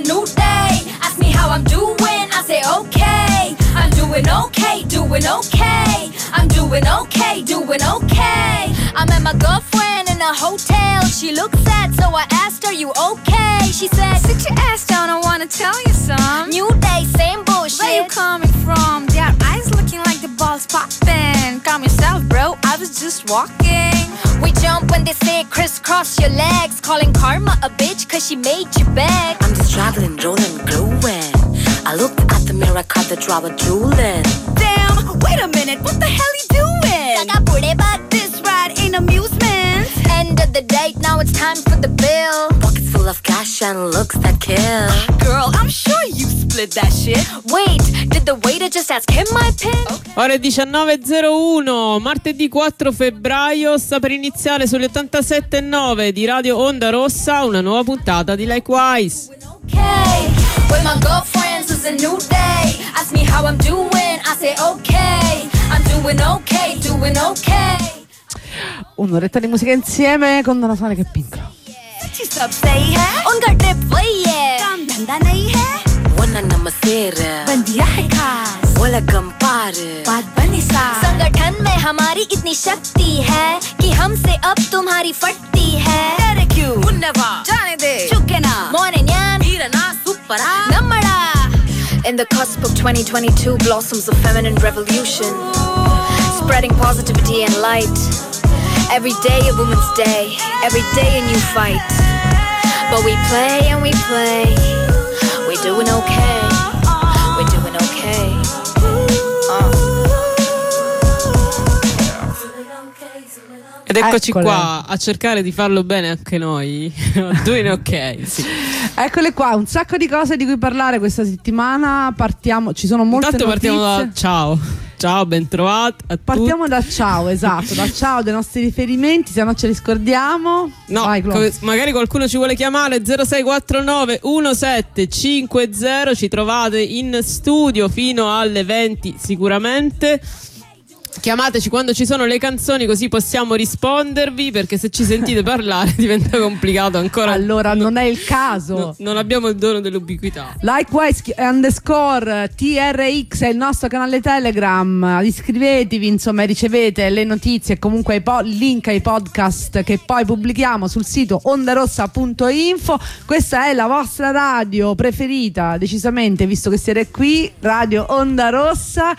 new day. Ask me how I'm doing, I say okay. I'm doing okay, doing okay. I'm doing okay, doing okay. I met my girlfriend in a hotel. She looked sad, so I asked her, you okay? She said, sit your ass down, I wanna tell you some. New day, same bullshit. Where you coming from? Their eyes looking like the balls popping. Calm yourself, bro, I was just walking. We jump when they say crisscross your legs. Calling karma a bitch cause she made you beg. I'm just traveling, rolling, growing. I looked at the mirror, caught the drama drooling. Damn, wait a minute, what the hell you doing? But this ride ain't amusement. End of the date, now it's time for the bill. Pockets full of cash and looks that kill. Girl, I'm sure you split that shit. Wait, did the waiter just ask him my pin? Ore 19.01, martedì 4 febbraio, sta per iniziare sugli 87.9 di Radio Onda Rossa una nuova puntata di Likewise. Okay, with my girlfriends it's a new day. Ask me how I'm doing, I say okay. I'm doing okay, doing okay. Un'oretta di musica insieme con Donna Sonic e Pink. सब सही है उनका ट्रिप वही है काम धंधा नहीं है वरना नमस्तेर बंदिया है खास बोला कंपार बात बनी साफ संगठन में हमारी इतनी शक्ति है कि हमसे अब तुम्हारी फटती है तेरे क्यों मुन्नवा जाने दे चुके ना मॉर्निंग यान हीरना सुपरा नमड़ा In the cusp of 2022 blossoms a feminine revolution spreading positivity and light. Every day a woman's day, every day a new fight. But we play and we play. We're doing okay. We're doing okay. Ed eccoci Eccole. qua a cercare di farlo bene anche noi. Doing ok, sì. Eccole qua, un sacco di cose di cui parlare questa settimana. Partiamo, ci sono molte Intanto notizie. partiamo da ciao. Ciao, ben trovati a Partiamo da ciao, esatto, da ciao dei nostri riferimenti, se no ce li scordiamo. No, Vai, Clo. magari qualcuno ci vuole chiamare 0649 1750, ci trovate in studio fino alle 20 sicuramente. Chiamateci quando ci sono le canzoni così possiamo rispondervi, perché se ci sentite parlare diventa complicato ancora. Allora non è il caso. Non abbiamo il dono dell'ubiquità. Likewise _ TRX è il nostro canale Telegram, iscrivetevi, insomma, e ricevete le notizie e comunque link ai podcast che poi pubblichiamo sul sito ondarossa.info. Questa è la vostra radio preferita, decisamente, visto che siete qui, Radio Onda Rossa.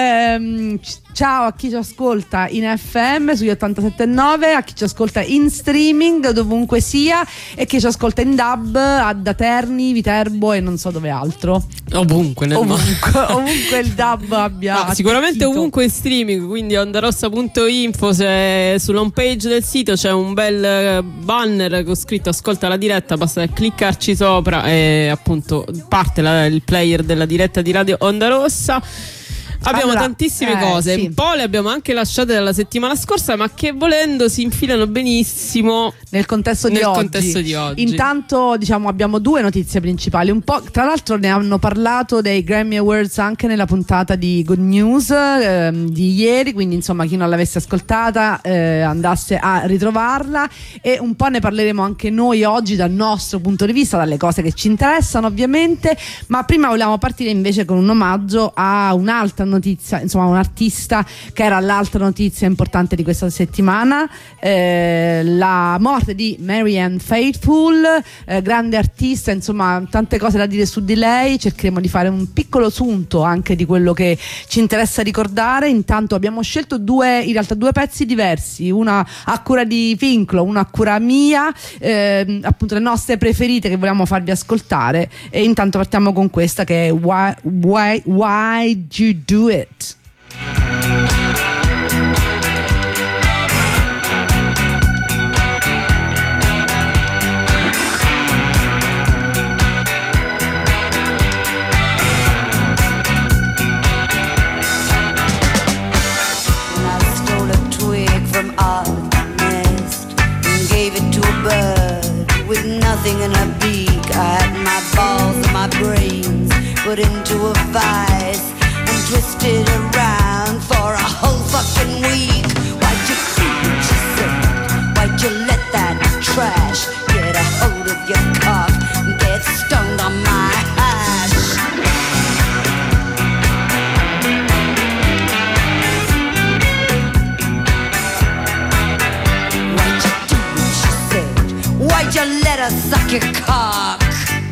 Ciao a chi ci ascolta in FM sugli 87.9, a chi ci ascolta in streaming dovunque sia e chi ci ascolta in DAB da Terni, Viterbo e non so dove altro. Ovunque ovunque il DAB abbia sicuramente attecchito. ovunque in streaming, quindi ondarossa.info, se sull'home page del sito c'è un bel banner con scritto ascolta la diretta, basta cliccarci sopra e appunto parte il player della diretta di Radio Onda Rossa. Abbiamo tantissime cose, sì. Un po' le abbiamo anche lasciate dalla settimana scorsa, ma che volendo si infilano benissimo nel contesto di oggi. Intanto, diciamo, abbiamo due notizie principali. Un po', tra l'altro, ne hanno parlato dei Grammy Awards anche nella puntata di Good News di ieri. Quindi, insomma, chi non l'avesse ascoltata andasse a ritrovarla. E un po' ne parleremo anche noi oggi dal nostro punto di vista, dalle cose che ci interessano, ovviamente. Ma prima volevamo partire invece con un omaggio a un'altra notizia, insomma, un artista che era l'altra notizia importante di questa settimana, la morte di Marianne Faithfull, grande artista, insomma, tante cose da dire su di lei. Cercheremo di fare un piccolo sunto anche di quello che ci interessa ricordare. Intanto abbiamo scelto in realtà due pezzi diversi, una a cura di Finclo, una a cura mia, appunto le nostre preferite che vogliamo farvi ascoltare. E intanto partiamo con questa che è Why You Do It. Nothing in her beak. I had my balls and my brains put into a vice and twisted around for a whole fucking week. Why'd you do what you said? Why'd you let that trash get a hold of your cock and get stoned on my suck your cock.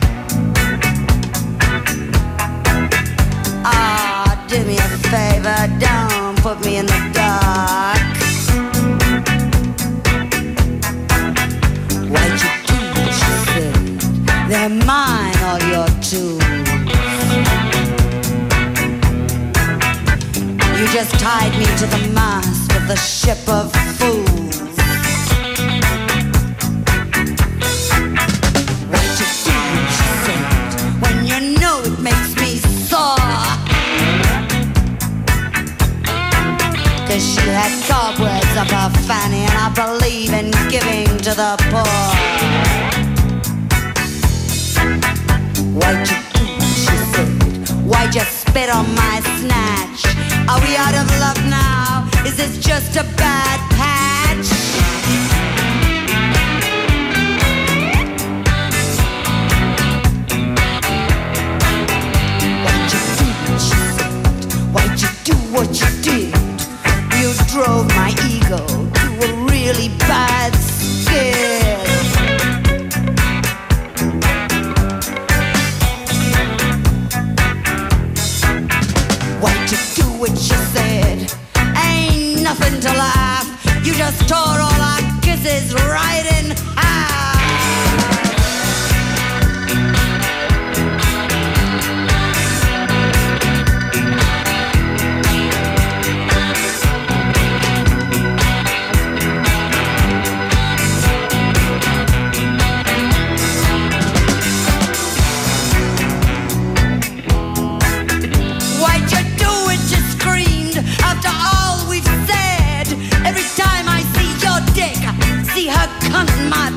Ah, do me a favor, don't put me in the dark. Why'd you do what she said? They're mine, all your tools. You just tied me to the mast of the ship of fools. Why'd you do what she said when you know it makes me sore? 'Cause she had cobwebs up her fanny, and I believe in giving to the poor. Why'd you do what she said? Why'd you spit on my snatch? Are we out of love now? Is this just a bad patch? Why'd you do what you said? Why'd you do what you did? You drove my ego to a really bad skid. Why'd you do what you said? Ain't nothing to laugh. You just tore all our kisses right in half. Why'd you do it? You screamed after all we've said. Every time I see your dick, see her cunt in my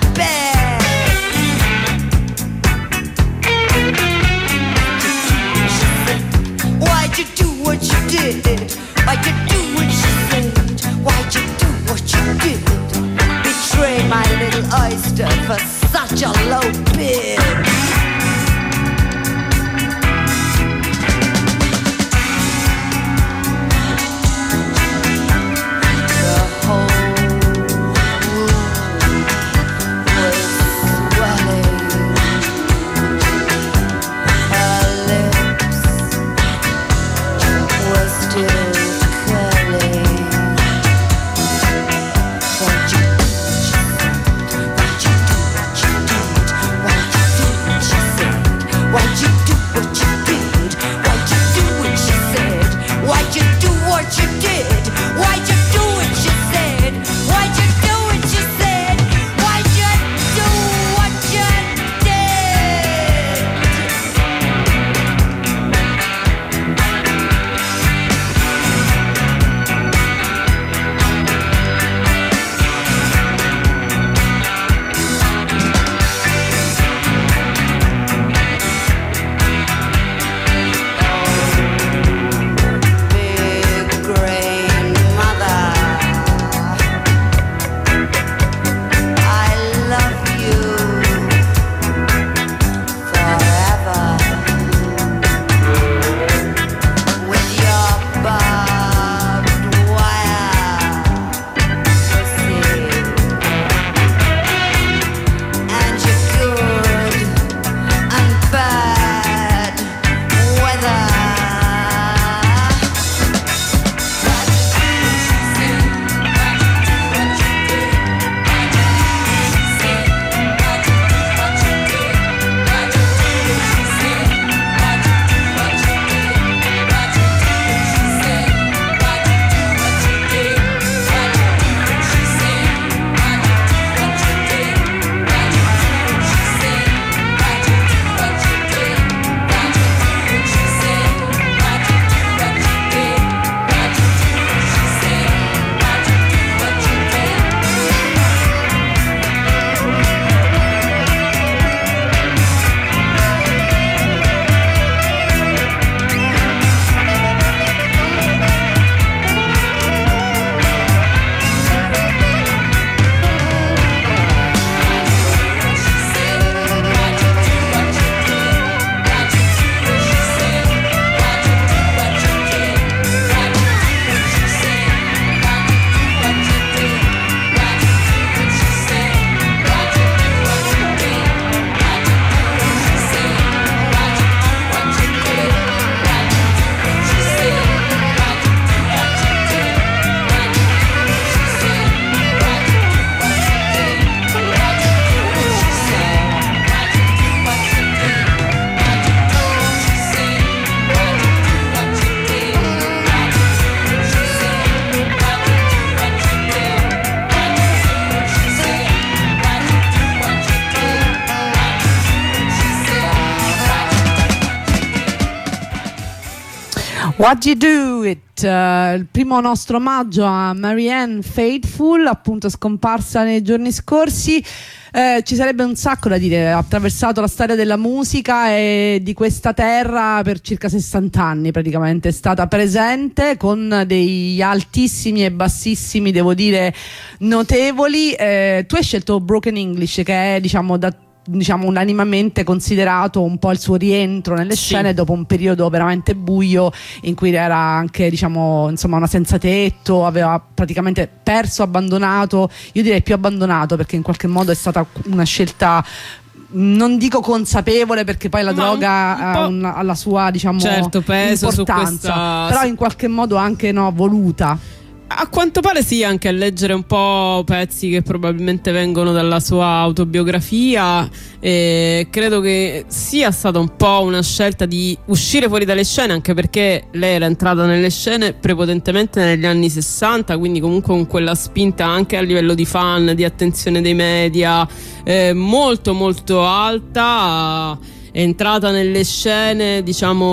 What You Do It, il primo nostro omaggio a Marianne Faithfull, appunto scomparsa nei giorni scorsi. Ci sarebbe un sacco da dire, ha attraversato la storia della musica e di questa terra per circa 60 anni praticamente, è stata presente con degli altissimi e bassissimi, devo dire, notevoli. Tu hai scelto Broken English, che è diciamo unanimamente considerato un po' il suo rientro nelle scene dopo un periodo veramente buio in cui era anche una senza tetto, aveva praticamente perso, abbandonato, io direi più abbandonato, perché in qualche modo è stata una scelta, non dico consapevole, perché poi la droga ha la sua certo peso importanza, però in qualche modo anche voluta. A quanto pare sì, anche a leggere un po' pezzi che probabilmente vengono dalla sua autobiografia, credo che sia stata un po' una scelta di uscire fuori dalle scene, anche perché lei era entrata nelle scene prepotentemente negli anni 60, quindi comunque con quella spinta anche a livello di fan, di attenzione dei media, molto molto alta. È entrata nelle scene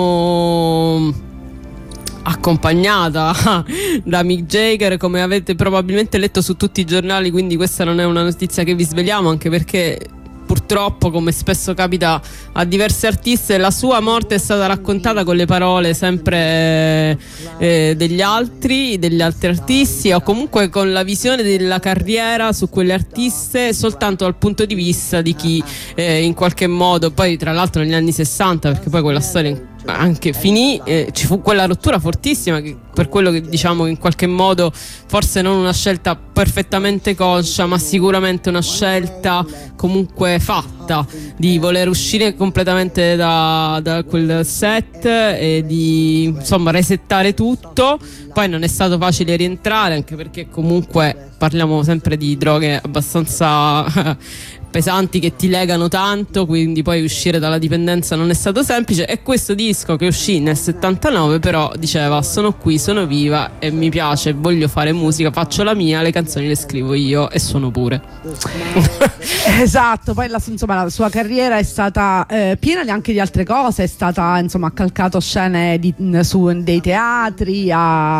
accompagnata da Mick Jagger, come avete probabilmente letto su tutti i giornali, quindi questa non è una notizia che vi svegliamo, anche perché purtroppo, come spesso capita a diverse artiste, la sua morte è stata raccontata con le parole sempre degli altri artisti, o comunque con la visione della carriera su quelle artiste soltanto dal punto di vista di chi in qualche modo, poi tra l'altro negli anni 60, perché poi quella storia anche finì, ci fu quella rottura fortissima, che per quello che diciamo che in qualche modo forse non una scelta perfettamente conscia, ma sicuramente una scelta comunque fatta di voler uscire completamente da quel set e di resettare tutto. Poi non è stato facile rientrare, anche perché comunque parliamo sempre di droghe abbastanza pesanti che ti legano tanto, quindi poi uscire dalla dipendenza non è stato semplice. E questo disco, che uscì nel 79, però diceva: sono qui, sono viva e mi piace, voglio fare musica, faccio la mia, le canzoni le scrivo io e suono pure. Esatto. Poi la sua carriera è stata piena anche di altre cose, è stata ha calcato scene su dei teatri,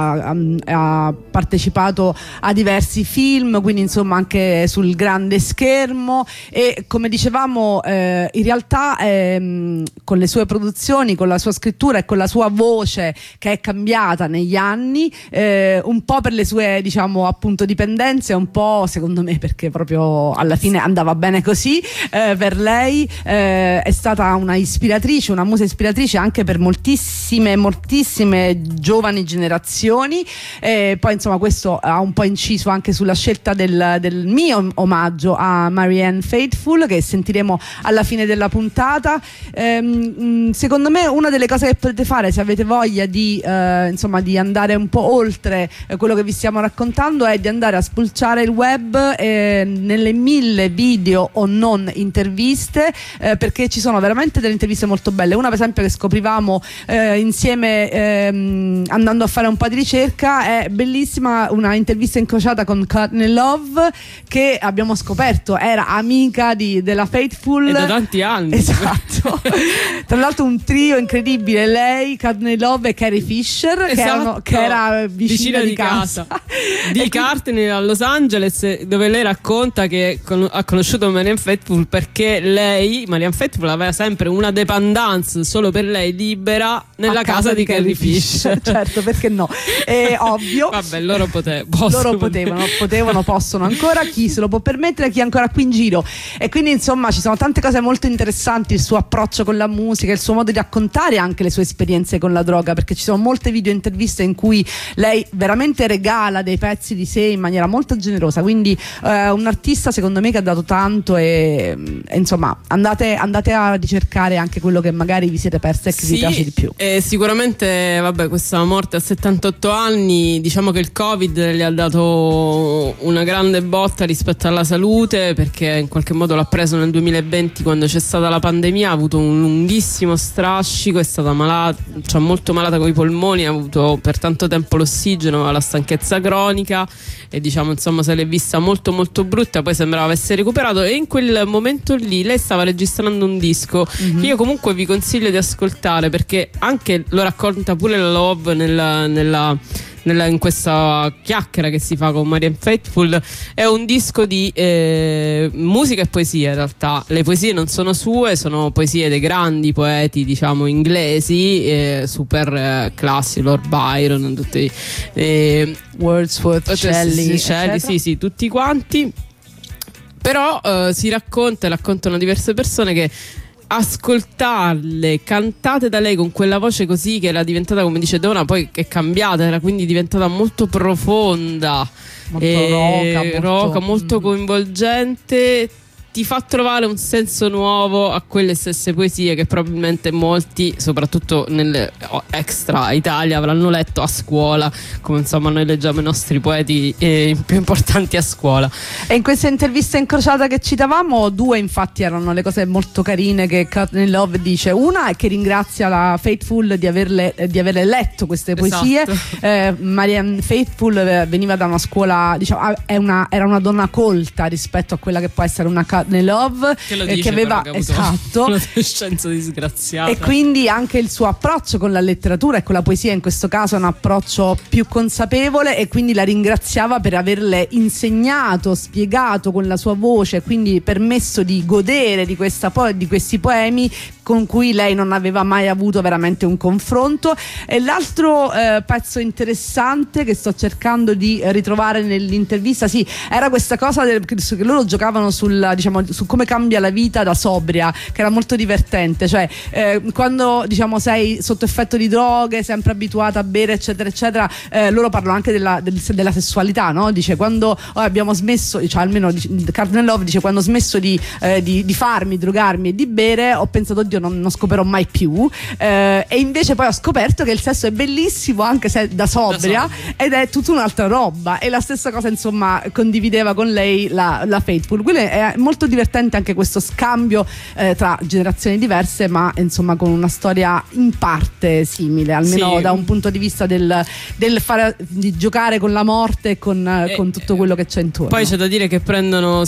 ha partecipato a diversi film, quindi anche sul grande schermo. E come dicevamo, in realtà con le sue produzioni, con la sua scrittura e con la sua voce che è cambiata negli anni, un po' per le sue appunto dipendenze, un po' secondo me perché proprio alla fine andava bene così, per lei è stata una musa ispiratrice anche per moltissime giovani generazioni. Poi questo ha un po' inciso anche sulla scelta del mio omaggio a Marianne Faithfull, che sentiremo alla fine della puntata. Secondo me una delle cose che potete fare, se avete voglia di andare un po' oltre quello che vi stiamo raccontando, è di andare a spulciare il web nelle 1000 video o non interviste, perché ci sono veramente delle interviste molto belle. Una per esempio che scoprivamo insieme andando a fare un po' di ricerca, è bellissima, una intervista incrociata con Courtney Love, che abbiamo scoperto era amica della Faithfull, e da tanti anni. Esatto. Tra l'altro un trio incredibile, lei, Courtney Love e Carrie Fisher, esatto, che era vicina di casa. Di Courtney a Los Angeles, dove lei racconta che ha conosciuto Marianne Faithfull perché Marianne Faithfull aveva sempre una dépendance solo per lei libera nella casa di Carrie Fisher. Certo, perché no? È ovvio. Vabbè, loro potevano, possono ancora, chi se lo può permettere, chi è ancora qui in giro. E quindi ci sono tante cose molto interessanti, il suo approccio con la musica, il suo modo di raccontare anche le sue esperienze con la droga, perché ci sono molte video interviste in cui lei veramente regala dei pezzi di sé in maniera molto generosa, quindi un artista secondo me che ha dato tanto, e andate a ricercare anche quello che magari vi siete persi e che vi piace di più. Sicuramente questa morte a 78 anni, diciamo che il Covid le ha dato una grande botta rispetto alla salute, perché in qualche modo l'ha preso nel 2020 quando c'è stata la pandemia, ha avuto un lunghissimo strascico, è stata malata, cioè molto malata con i polmoni, ha avuto per tanto tempo l'ossigeno, la stanchezza cronica e diciamo insomma se l'è vista molto molto brutta, poi sembrava avesse recuperato e in quel momento lì lei stava registrando un disco che io comunque vi consiglio di ascoltare perché anche lo racconta pure la Love in questa chiacchiera che si fa con Marianne Faithfull. È un disco di musica e poesia in realtà. Le poesie non sono sue, sono poesie dei grandi poeti diciamo inglesi, super classici, Lord Byron, tutti Wordsworth, Shelley, sì, tutti quanti. Però si raccontano diverse persone che ascoltarle cantate da lei con quella voce così, che era diventata, come dice Donna, poi è cambiata, era quindi diventata molto profonda, molto roca, molto coinvolgente, ti fa trovare un senso nuovo a quelle stesse poesie che probabilmente molti, soprattutto nelle extra Italia, avranno letto a scuola, come insomma noi leggiamo i nostri poeti più importanti a scuola. E in questa intervista incrociata che citavamo, due infatti erano le cose molto carine che Courtney Love dice. Una è che ringrazia la Faithfull di averle letto queste poesie. Esatto. Marianne Faithfull veniva da una scuola, diciamo, era una donna colta rispetto a quella che può essere una Courtney Love, che aveva esatto un'adolescenza disgraziata, e quindi anche il suo approccio con la letteratura e con la poesia in questo caso è un approccio più consapevole, e quindi la ringraziava per averle insegnato, spiegato con la sua voce, quindi permesso di godere di questi poemi con cui lei non aveva mai avuto veramente un confronto. E l'altro pezzo interessante che sto cercando di ritrovare nell'intervista, era questa cosa che loro giocavano su come cambia la vita da sobria, che era molto divertente, cioè quando diciamo sei sotto effetto di droghe, sempre abituata a bere eccetera eccetera, loro parlano anche della sessualità, no? Dice quando abbiamo smesso, cioè almeno Courtney Love dice, quando ho smesso di farmi, drogarmi e di bere, ho pensato oddio non scoperò mai più, e invece poi ho scoperto che il sesso è bellissimo anche se da sobria, ed è tutta un'altra roba. E la stessa cosa insomma condivideva con lei la Faithfull. Quindi è molto divertente anche questo scambio tra generazioni diverse, ma insomma con una storia in parte simile, almeno da un punto di vista di giocare con la morte e con tutto quello che c'è intorno. Poi c'è da dire che parlano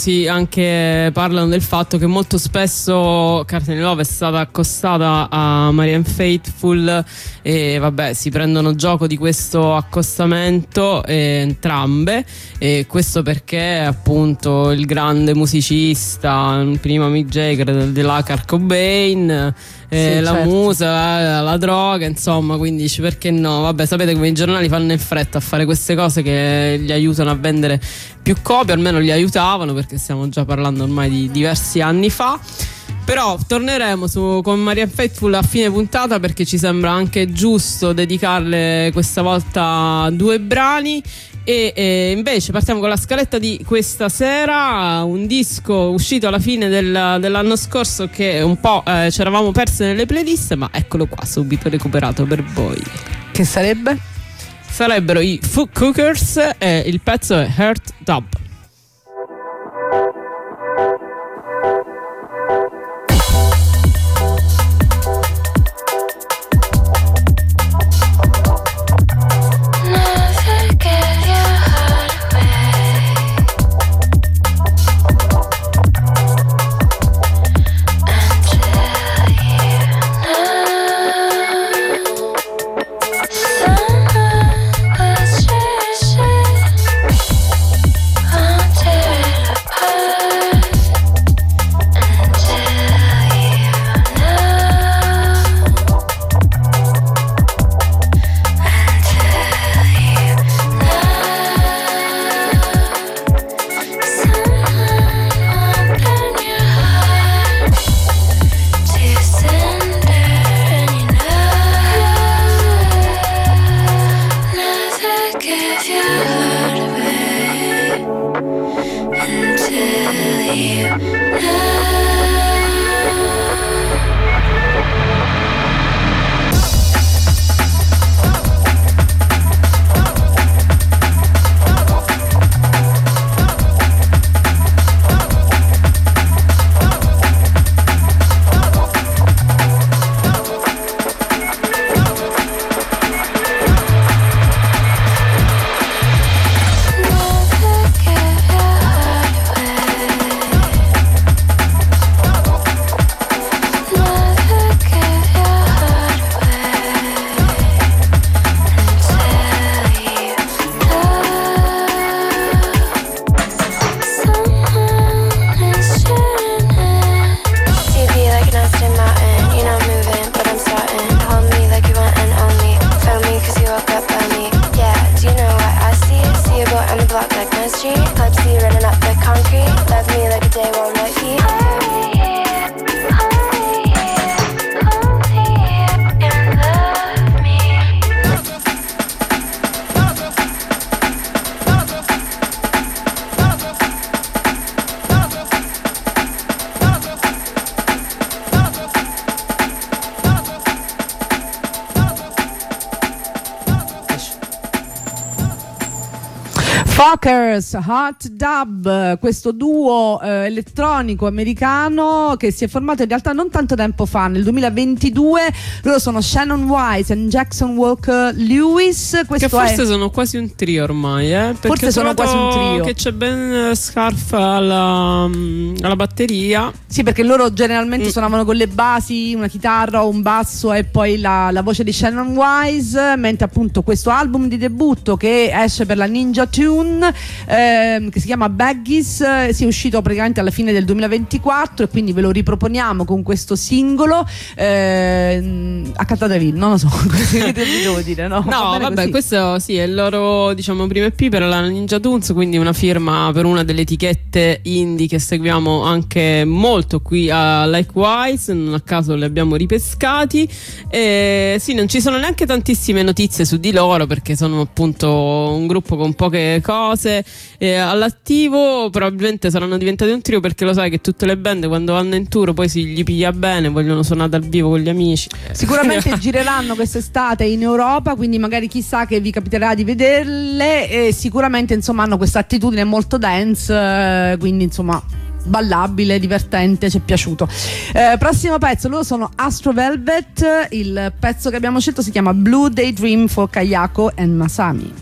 del fatto che molto spesso Courtney Love è stata accostata a Marianne Faithfull e vabbè, si prendono gioco di questo accostamento entrambe, e questo perché appunto il grande musicista, prima Mick Jagger, della Kurt Cobain, la musa, la droga, insomma, quindi dici perché no? Vabbè, sapete come i giornali fanno in fretta a fare queste cose che gli aiutano a vendere più copie, almeno gli aiutavano, perché stiamo già parlando ormai di diversi anni fa. Però torneremo con Marianne Faithfull a fine puntata, perché ci sembra anche giusto dedicarle questa volta 2 brani. E invece partiamo con la scaletta di questa sera, un disco uscito alla fine dell'anno scorso che un po' ci eravamo persi nelle playlist, ma eccolo qua, subito recuperato per voi. Che sarebbe? Sarebbero i Food Cookers e il pezzo è Heart Dub. Fockers, Hot Dub, questo duo elettronico americano che si è formato in realtà non tanto tempo fa, nel 2022. Loro sono Shannon Wise e Jackson Walker Lewis. Che forse sono quasi un trio ormai, perché forse sono quasi un trio. Che c'è Ben Scarf alla batteria. Sì, perché loro generalmente suonavano con le basi, una chitarra o un basso e poi la voce di Shannon Wise, mentre appunto questo album di debutto che esce per la Ninja Tune, che si chiama Baggies, si è uscito praticamente alla fine del 2024 e quindi ve lo riproponiamo con questo singolo a Cattadaville, non lo so cosa devo dire, no? No, vabbè, così. Questo sì è il loro, diciamo, primo EP per la Ninja Tunes, quindi una firma per una delle etichette indie che seguiamo anche molto qui a Likewise, non a caso li abbiamo ripescati. E sì, non ci sono neanche tantissime notizie su di loro perché sono appunto un gruppo con poche cose all'attivo. Probabilmente saranno diventati un trio perché lo sai che tutte le band quando vanno in tour poi si gli piglia bene, vogliono suonare dal vivo con gli amici. Sicuramente gireranno quest'estate in Europa, quindi magari chissà che vi capiterà di vederle, e sicuramente insomma hanno questa attitudine molto dance, quindi insomma ballabile, divertente, ci è piaciuto. Prossimo pezzo, loro sono Astro Velvet, il pezzo che abbiamo scelto si chiama Blue Daydream for Kayako and Masami.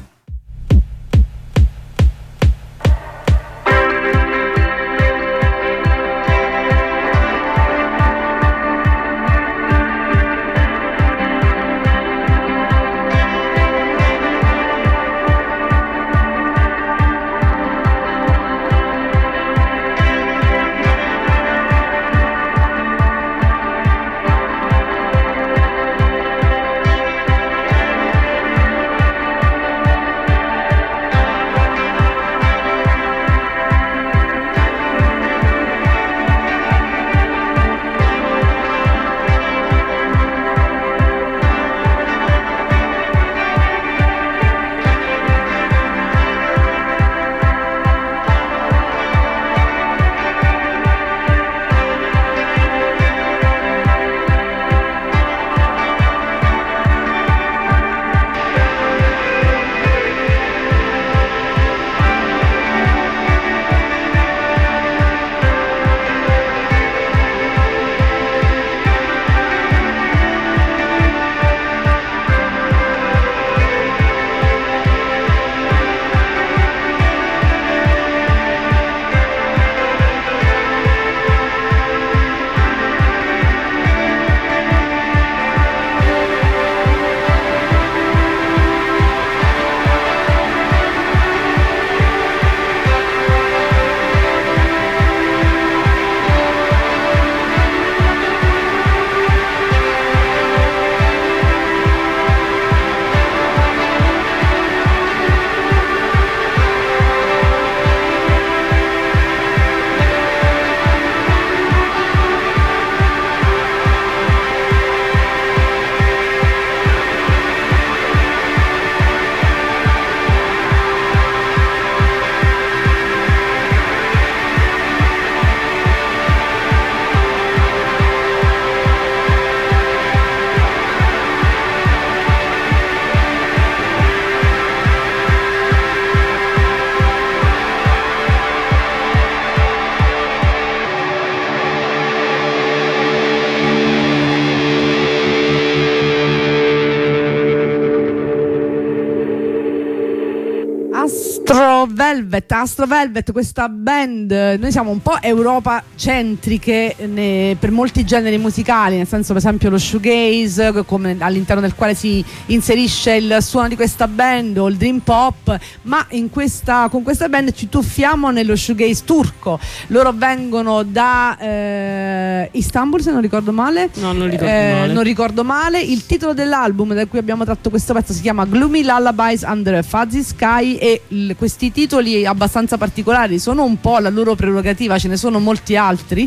Astro Velvet, questa band, noi siamo un po' Europa centriche per molti generi musicali, nel senso per esempio lo shoegaze, come all'interno del quale si inserisce il suono di questa band, o il dream pop, ma con questa band ci tuffiamo nello shoegaze turco. Loro vengono da Istanbul, se non ricordo male. No, non ricordo male. Non ricordo male. Il titolo dell'album da cui abbiamo tratto questo pezzo si chiama Gloomy Lullabies Under a Fuzzy Sky, e questi titoli abbastanza particolari sono un po' la loro prerogativa, ce ne sono molti altri.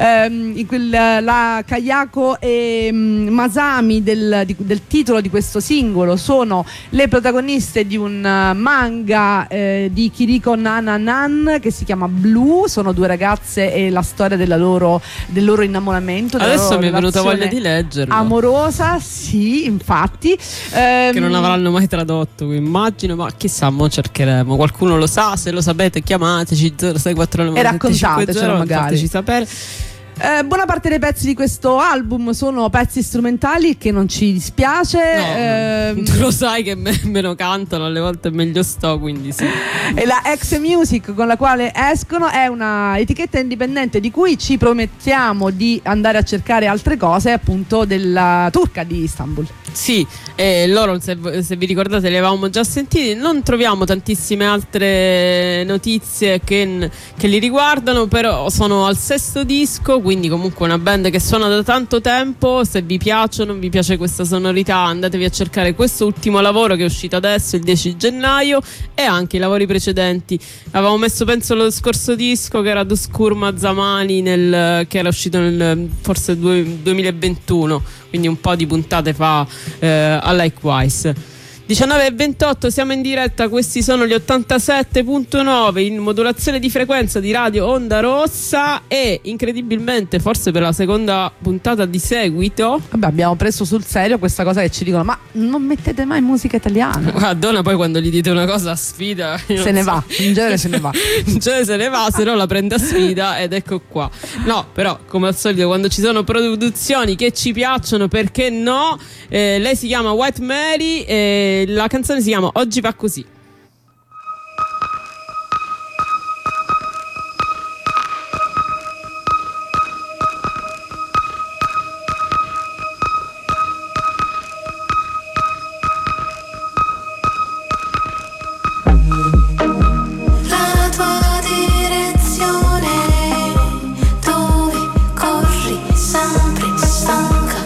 La Kayako e Masami del titolo di questo singolo sono le protagoniste di un manga di Kiriko Nananan che si chiama Blue. Sono due ragazze e la storia del loro innamoramento. Adesso mi è venuta voglia di leggerlo. Amorosa, sì, infatti. Che non avranno mai tradotto, immagino, ma chissà, mo cercherei. Ma qualcuno lo sa? Se lo sapete chiamateci 0649 e raccontatecelo magari, fateci sapere. Buona parte dei pezzi di questo album sono pezzi strumentali, che non ci dispiace. Tu lo sai che meno cantano, alle volte meglio sto, quindi sì. E la X Music con la quale escono è una etichetta indipendente di cui ci promettiamo di andare a cercare altre cose, appunto della turca di Istanbul. Sì, loro se vi ricordate li avevamo già sentiti. Non troviamo tantissime altre notizie che li riguardano, però sono al 6º disco, quindi comunque una band che suona da tanto tempo. Se vi piacciono, vi piace questa sonorità, andatevi a cercare questo ultimo lavoro che è uscito adesso il 10 gennaio e anche i lavori precedenti. Avevamo messo, penso, lo scorso disco che era Duskurma Zamani che era uscito nel forse 2021, quindi un po' di puntate fa a Likewise. 19:28, siamo in diretta, questi sono gli 87.9 in modulazione di frequenza di Radio Onda Rossa e incredibilmente, forse per la seconda puntata di seguito, vabbè, abbiamo preso sul serio questa cosa che ci dicono: ma non mettete mai musica italiana? Guarda, poi quando gli dite una cosa a sfida se ne va, in genere se ne va. In genere se ne va, se no la prende a sfida ed ecco qua. No, però come al solito quando ci sono produzioni che ci piacciono, perché no? Lei si chiama White Mary e la canzone si chiama Oggi va così.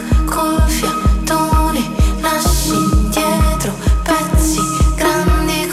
Lasci indietro pezzi grandi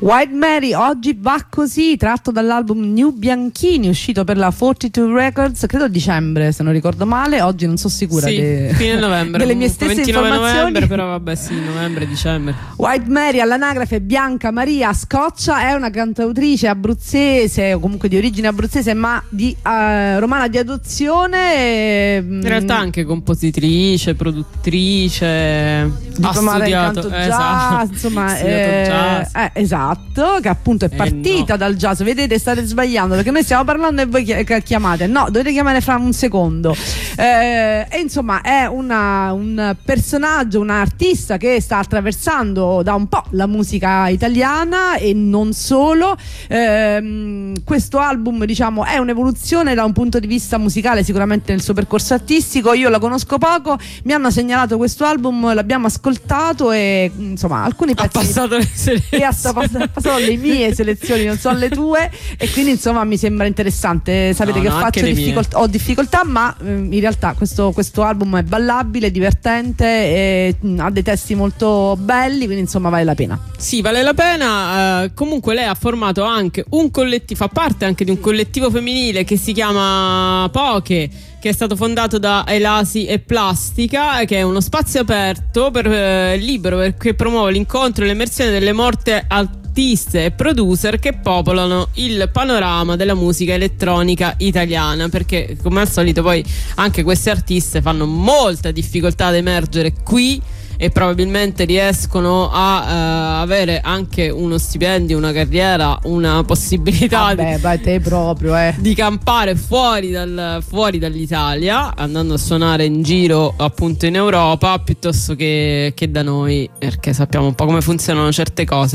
White Mary oggi va così, tratto dall'album New Bianchini, uscito per la 42 Records, credo a dicembre se non ricordo male, oggi non sono sicura fine novembre, delle mie stesse 29 informazioni. novembre, però vabbè sì, novembre, dicembre. White Mary all'anagrafe Bianca Maria Scoccia, è una cantautrice abruzzese o comunque di origine abruzzese ma di romana di adozione, in realtà anche compositrice, produttrice, diplomata in canto jazz, esatto. insomma jazz. Esatto, che appunto è partita dal jazz. Vedete, state sbagliando perché noi stiamo parlando e voi chiamate. No, dovete chiamare fra un secondo. E insomma è un personaggio, un artista che sta attraversando da un po' la musica italiana e non solo. Questo album, diciamo, è un'evoluzione da un punto di vista musicale sicuramente nel suo percorso artistico. Io la conosco poco, mi hanno segnalato questo album, l'abbiamo ascoltato e insomma alcuni pezzi ha passato le selezioni, passato le mie selezioni, non so le tue, e quindi insomma mi sembra interessante. Sapete che faccio ho difficoltà, ma in realtà questo album è ballabile, divertente e ha dei testi molto belli, quindi insomma vale la pena. Sì, vale la pena. Comunque lei ha formato anche un collettivo, fa parte anche di un collettivo femminile che si chiama Poche, che è stato fondato da Elasi e Plastica, che è uno spazio aperto libero che promuove l'incontro e l'emersione delle morte artiste e producer che popolano il panorama della musica elettronica italiana, perché come al solito poi anche queste artiste fanno molta difficoltà ad emergere qui e probabilmente riescono a avere anche uno stipendio, una carriera, una possibilità di campare fuori dall'Italia, andando a suonare in giro appunto in Europa piuttosto che da noi, perché sappiamo un po' come funzionano certe cose.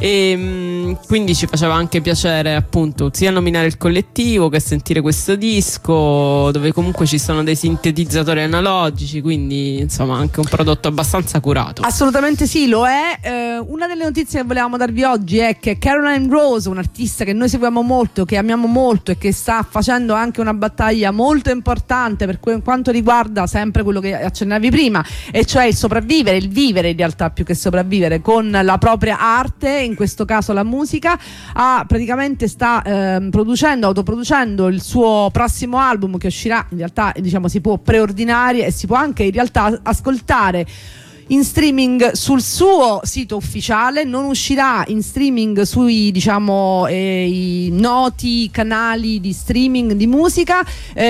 E quindi ci faceva anche piacere appunto sia nominare il collettivo che sentire questo disco, dove comunque ci sono dei sintetizzatori analogici, quindi insomma anche un prodotto abbastanza curato. Assolutamente sì, lo è. Una delle notizie che volevamo darvi oggi è che Caroline Rose, un'artista che noi seguiamo molto, che amiamo molto e che sta facendo anche una battaglia molto importante per quanto riguarda sempre quello che accennavi prima, e cioè il sopravvivere, il vivere in realtà più che sopravvivere con la propria arte, in questo caso la musica, praticamente sta autoproducendo il suo prossimo album, che uscirà in realtà, diciamo, si può preordinare e si può anche in realtà ascoltare in streaming sul suo sito ufficiale. Non uscirà in streaming sui, diciamo, i noti canali di streaming di musica,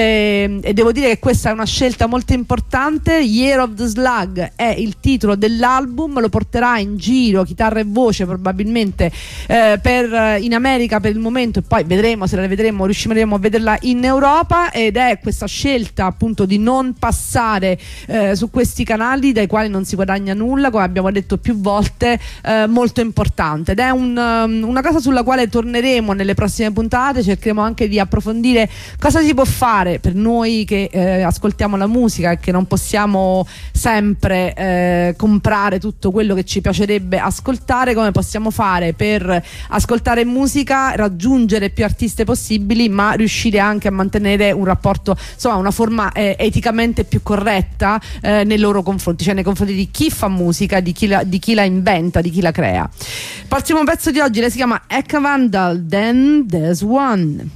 e devo dire che questa è una scelta molto importante. Year of the Slug è il titolo dell'album, lo porterà in giro chitarra e voce probabilmente in America per il momento, e poi vedremo se la vedremo, riusciremo a vederla in Europa, ed è questa scelta appunto di non passare su questi canali dai quali non si guadagna nulla, come abbiamo detto più volte, molto importante, ed è una cosa sulla quale torneremo nelle prossime puntate. Cercheremo anche di approfondire cosa si può fare per noi che ascoltiamo la musica e che non possiamo sempre comprare tutto quello che ci piacerebbe ascoltare, come possiamo fare per ascoltare musica, raggiungere più artiste possibili, ma riuscire anche a mantenere un rapporto, insomma una forma eticamente più corretta nei loro confronti, cioè nei confronti di chi fa musica, di chi la inventa, di chi la crea. Prossimo pezzo di oggi, lei si chiama Eka Vandal, Then There's One.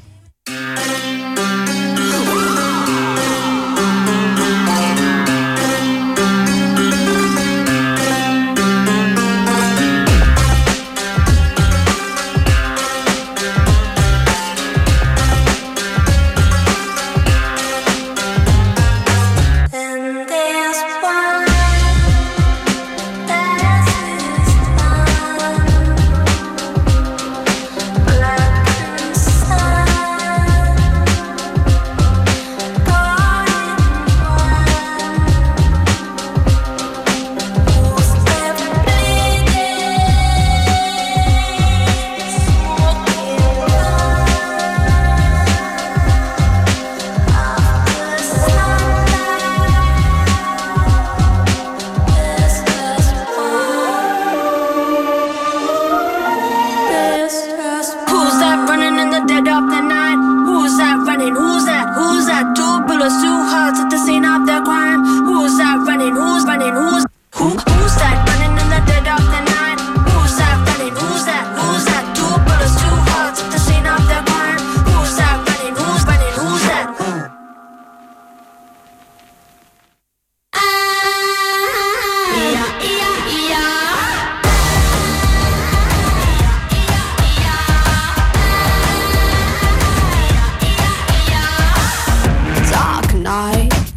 Who's that running in the dead of the night? Who's that running? Who's that? Who's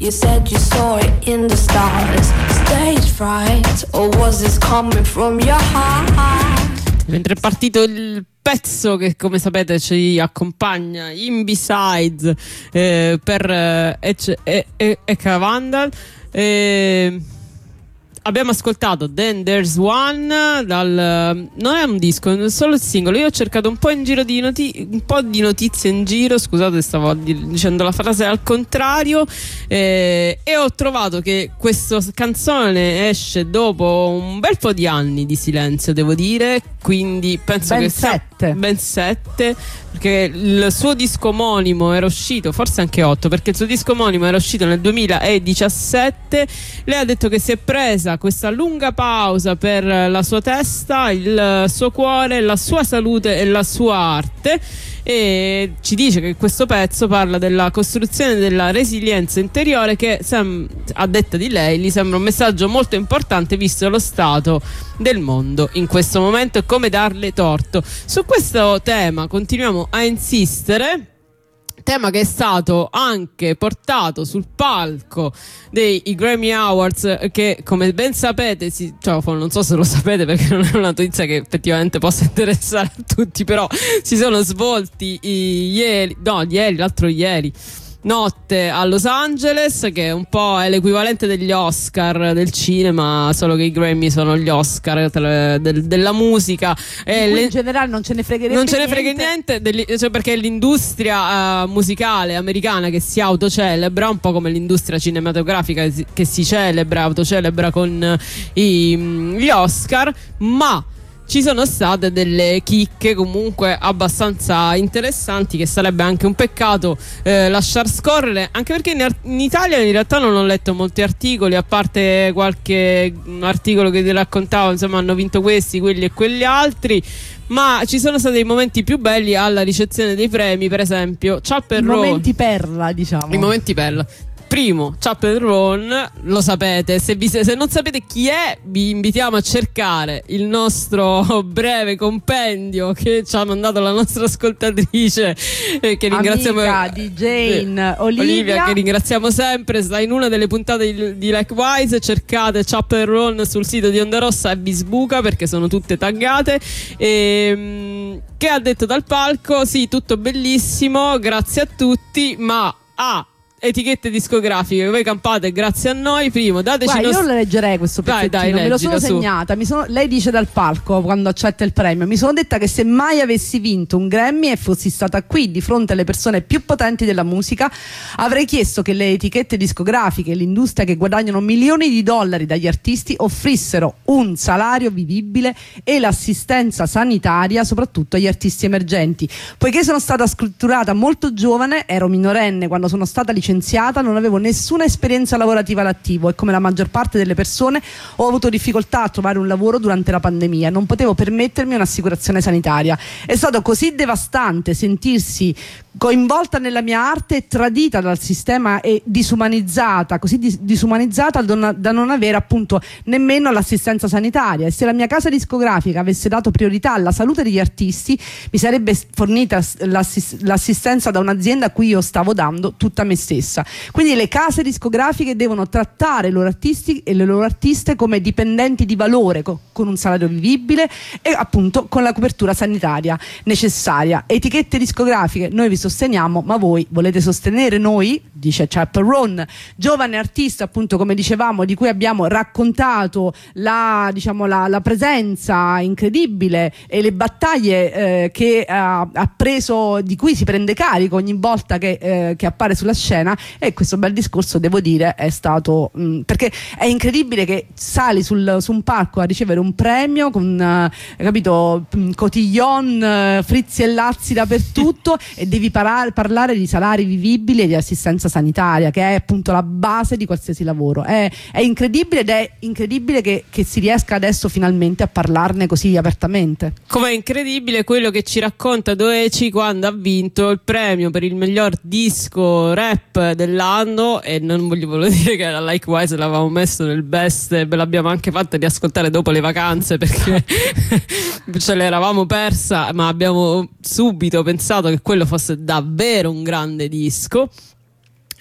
You said you saw it in the stars. Stage fright, or was this coming from your heart? Mentre è partito il pezzo che, come sapete, ci accompagna in B-Sides per Eka Vandal, abbiamo ascoltato Then There's One non è un disco, è solo il singolo. Io ho cercato un po' in giro un po' di notizie in giro, scusate, stavo dicendo la frase al contrario, e ho trovato che questa canzone esce dopo un bel po' di anni di silenzio, devo dire, quindi penso che sia ben 7, perché il suo disco omonimo era uscito, forse anche 8, perché il suo disco omonimo era uscito nel 2017. Lei ha detto che si è presa questa lunga pausa per la sua testa, il suo cuore, la sua salute e la sua arte, e ci dice che questo pezzo parla della costruzione della resilienza interiore, che a detta di lei gli sembra un messaggio molto importante visto lo stato del mondo in questo momento e come darle torto. Su questo tema continuiamo a insistere, tema che è stato anche portato sul palco dei Grammy Awards, che come ben sapete non so se lo sapete perché non è una notizia che effettivamente possa interessare a tutti, però si sono svolti l'altro ieri notte a Los Angeles, che un po' è l'equivalente degli Oscar del cinema, solo che i Grammy sono gli Oscar della musica, e in generale non ce ne frega niente, perché l'industria musicale americana che si autocelebra, un po' come l'industria cinematografica che si autocelebra con gli Oscar, ma ci sono state delle chicche comunque abbastanza interessanti che sarebbe anche un peccato lasciar scorrere, anche perché in Italia in realtà non ho letto molti articoli, a parte qualche articolo che ti raccontavo, insomma, hanno vinto questi, quelli e quegli altri, ma ci sono stati i momenti più belli alla ricezione dei premi, per esempio Chapel Roan. I momenti perla, diciamo. I momenti perla. Primo, Chapel Roan, lo sapete, se non sapete chi è, vi invitiamo a cercare il nostro breve compendio che ci ha mandato la nostra ascoltatrice, che ringraziamo, amica di Jane, Olivia, che ringraziamo sempre. Sta in una delle puntate di Likewise. Cercate Chapel Roan sul sito di Onda Rossa e vi sbuca perché sono tutte taggate. Che ha detto dal palco: sì, tutto bellissimo, grazie a tutti, ma etichette discografiche, voi campate grazie a noi. Primo, dateci. Io lo leggerei questo pezzettino, me lo sono segnata. Lei dice dal palco, quando accetta il premio: mi sono detta che se mai avessi vinto un Grammy e fossi stata qui di fronte alle persone più potenti della musica, avrei chiesto che le etichette discografiche e l'industria che guadagnano milioni di dollari dagli artisti offrissero un salario vivibile e l'assistenza sanitaria soprattutto agli artisti emergenti. Poiché sono stata scritturata molto giovane, ero minorenne quando sono stata licenziata, non avevo nessuna esperienza lavorativa all'attivo e come la maggior parte delle persone ho avuto difficoltà a trovare un lavoro durante la pandemia, non potevo permettermi un'assicurazione sanitaria. È stato così devastante sentirsi coinvolta nella mia arte e tradita dal sistema e disumanizzata, così disumanizzata da non avere appunto nemmeno l'assistenza sanitaria. E se la mia casa discografica avesse dato priorità alla salute degli artisti, mi sarebbe fornita l'assistenza da un'azienda a cui io stavo dando tutta me stessa. Quindi le case discografiche devono trattare i loro artisti e le loro artiste come dipendenti di valore, con un salario vivibile e appunto con la copertura sanitaria necessaria. Etichette discografiche, noi vi sosteniamo, ma voi volete sostenere noi? Dice Chapel Roan, giovane artista appunto, come dicevamo, di cui abbiamo raccontato la presenza incredibile e le battaglie che ha preso, di cui si prende carico ogni volta che appare sulla scena. E questo bel discorso, devo dire, è stato perché è incredibile che sali su un palco a ricevere un premio con cotillon, frizzi e lazzi dappertutto e devi parlare di salari vivibili e di assistenza sanitaria, che è appunto la base di qualsiasi lavoro. È incredibile, ed è incredibile che si riesca adesso finalmente a parlarne così apertamente. Come è incredibile quello che ci racconta Doeci quando ha vinto il premio per il miglior disco rap dell'anno, e non volevo dire che la Likewise l'avevamo messo nel best, ve l'abbiamo anche fatta riascoltare dopo le vacanze perché ce l'eravamo persa, ma abbiamo subito pensato che quello fosse davvero un grande disco.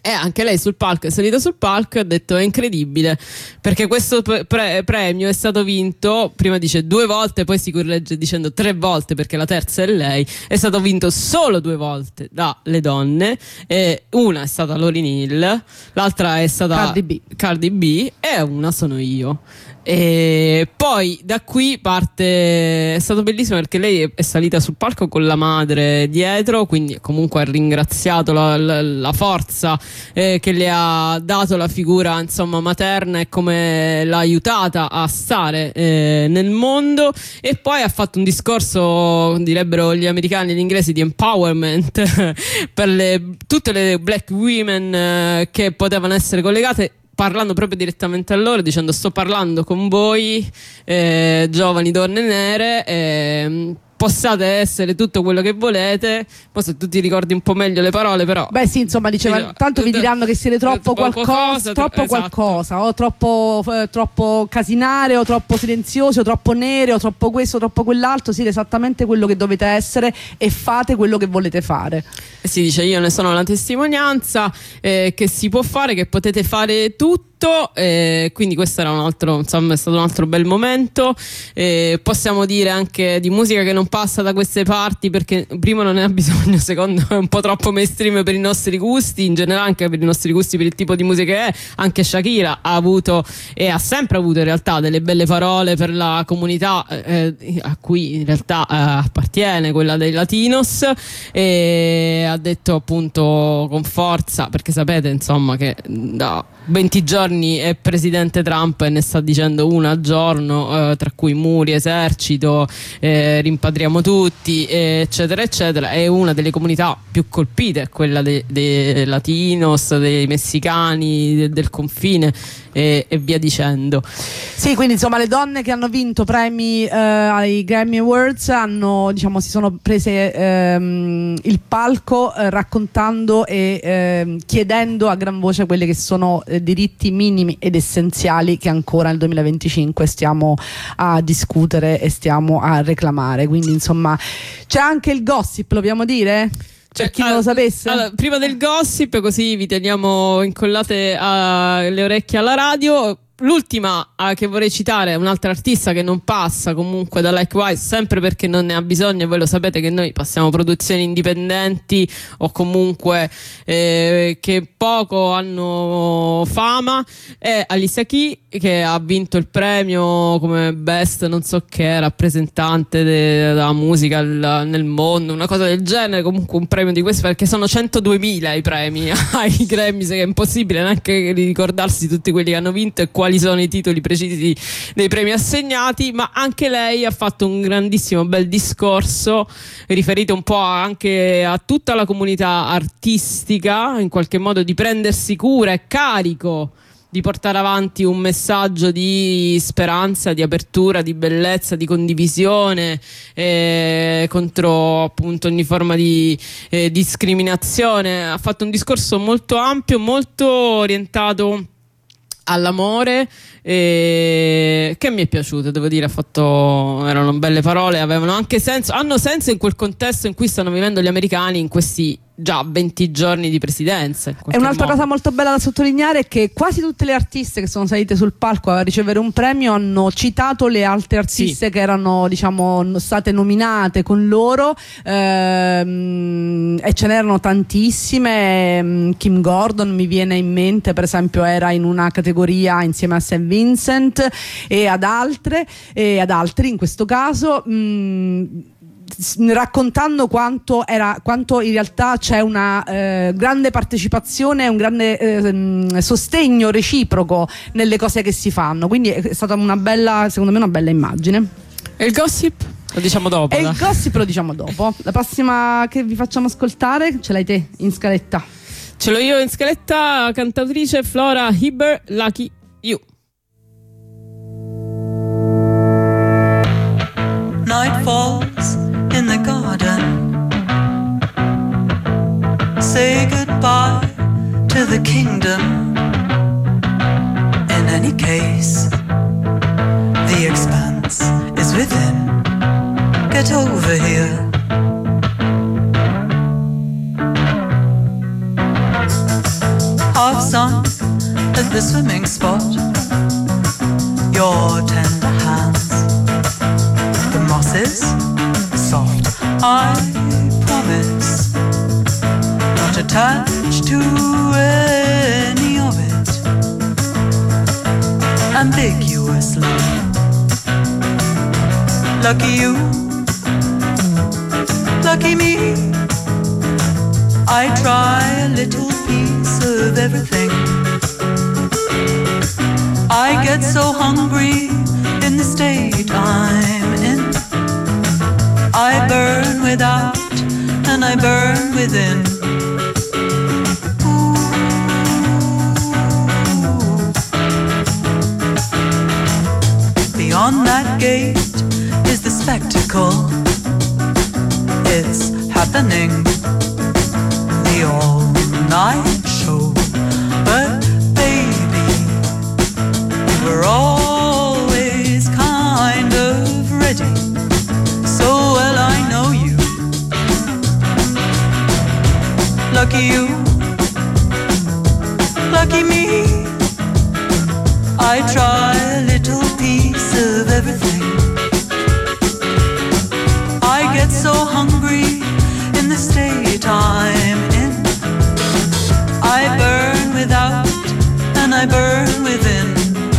E anche lei sul palco, è salita sul palco e ha detto: è incredibile perché questo premio è stato vinto, prima dice 2 volte, poi si corregge dicendo 3 volte perché la terza è lei, è stato vinto solo 2 volte dalle donne, e una è stata Lauryn Hill, l'altra è stata Cardi B e una sono io. E poi da qui parte, è stato bellissimo perché lei è salita sul palco con la madre dietro, quindi comunque ha ringraziato la forza che le ha dato la figura, insomma, materna, e come l'ha aiutata a stare nel mondo. E poi ha fatto un discorso, direbbero gli americani e gli inglesi, di empowerment per tutte le black women che potevano essere collegate, parlando proprio direttamente a loro, dicendo: sto parlando con voi, giovani donne nere, possiate essere tutto quello che volete. Poi se tu ti ricordi un po' meglio le parole, però beh sì, insomma, diceva tanto vi diranno che siete troppo qualcosa, o troppo casinare, o troppo silenziosi, o troppo nere, o troppo questo, o troppo quell'altro. Siete esattamente quello che dovete essere e fate quello che volete fare. E si dice: io ne sono la testimonianza, che si può fare, che potete fare tutto. Quindi questo era un altro, insomma, è stato un altro bel momento. Possiamo dire anche di musica che non passa da queste parti, perché primo non ne ha bisogno, secondo è un po' troppo mainstream per i nostri gusti, in generale anche per i nostri gusti, per il tipo di musica che è. Anche Shakira ha avuto e ha sempre avuto in realtà delle belle parole per la comunità a cui in realtà appartiene, quella dei latinos, e ha detto appunto con forza, perché sapete insomma che da 20 giorni è presidente Trump e ne sta dicendo una al giorno, tra cui muri, esercito, rimpatriamo tutti, eccetera eccetera. È una delle comunità più colpite, quella dei latinos, dei messicani, del confine, e via dicendo. Sì, quindi insomma le donne che hanno vinto premi ai Grammy Awards hanno, diciamo, si sono prese il palco raccontando e chiedendo a gran voce quelli che sono diritti minimi ed essenziali che ancora nel 2025 stiamo a discutere e stiamo a reclamare. Quindi insomma c'è anche il gossip, lo dobbiamo dire? Per chi non lo sapesse. Allora, prima del gossip, così vi teniamo incollate le orecchie alla radio, l'ultima che vorrei citare è un'altra artista che non passa comunque da Likewise, sempre perché non ne ha bisogno. Voi lo sapete che noi passiamo produzioni indipendenti o comunque che poco hanno fama. È Alicia Keys, che ha vinto il premio come best non so che rappresentante della musica nel mondo, una cosa del genere, comunque un premio di questo, perché sono 102.000 i premi ai Grammy, che è impossibile neanche ricordarsi tutti quelli che hanno vinto e quali sono i titoli precisi dei premi assegnati. Ma anche lei ha fatto un grandissimo bel discorso riferito un po' anche a tutta la comunità artistica, in qualche modo di prendersi cura e carico di portare avanti un messaggio di speranza, di apertura, di bellezza, di condivisione, contro appunto ogni forma di discriminazione. Ha fatto un discorso molto ampio, molto orientato all'amore, che mi è piaciuto, devo dire. Erano belle parole, avevano anche senso, hanno senso in quel contesto in cui stanno vivendo gli americani in questi già 20 giorni di presidenza. E un'altra cosa molto bella da sottolineare è che quasi tutte le artiste che sono salite sul palco a ricevere un premio hanno citato le altre artiste che erano, diciamo, state nominate con loro, e ce n'erano tantissime. Kim Gordon mi viene in mente, per esempio, era in una categoria insieme a St. Vincent e ad altri in questo caso, raccontando quanto in realtà c'è una grande partecipazione, un grande sostegno reciproco nelle cose che si fanno. Quindi è stata secondo me una bella immagine. E il gossip? Lo diciamo dopo. Il gossip lo diciamo dopo. La prossima che vi facciamo ascoltare ce l'hai te in scaletta? Ce l'ho io in scaletta, cantautrice Flora Hibbert, Lucky You. Night falls in the garden. Say goodbye to the kingdom. In any case, the expanse is within. Get over here. the swimming spot, your tender hands. The moss is soft, I promise, not attached to any of it. Ambiguously, lucky you, lucky me. I try a little piece of everything. I get so hungry in the state I'm in. I burn without and I burn within. Ooh. Beyond that gate is the spectacle. It's happening, the all-night show. But baby, we're always kind of ready. So well I know you. Lucky you, lucky me. I try a little piece of everything. I get so hungry in the state I'm in. I burn without and I burn within.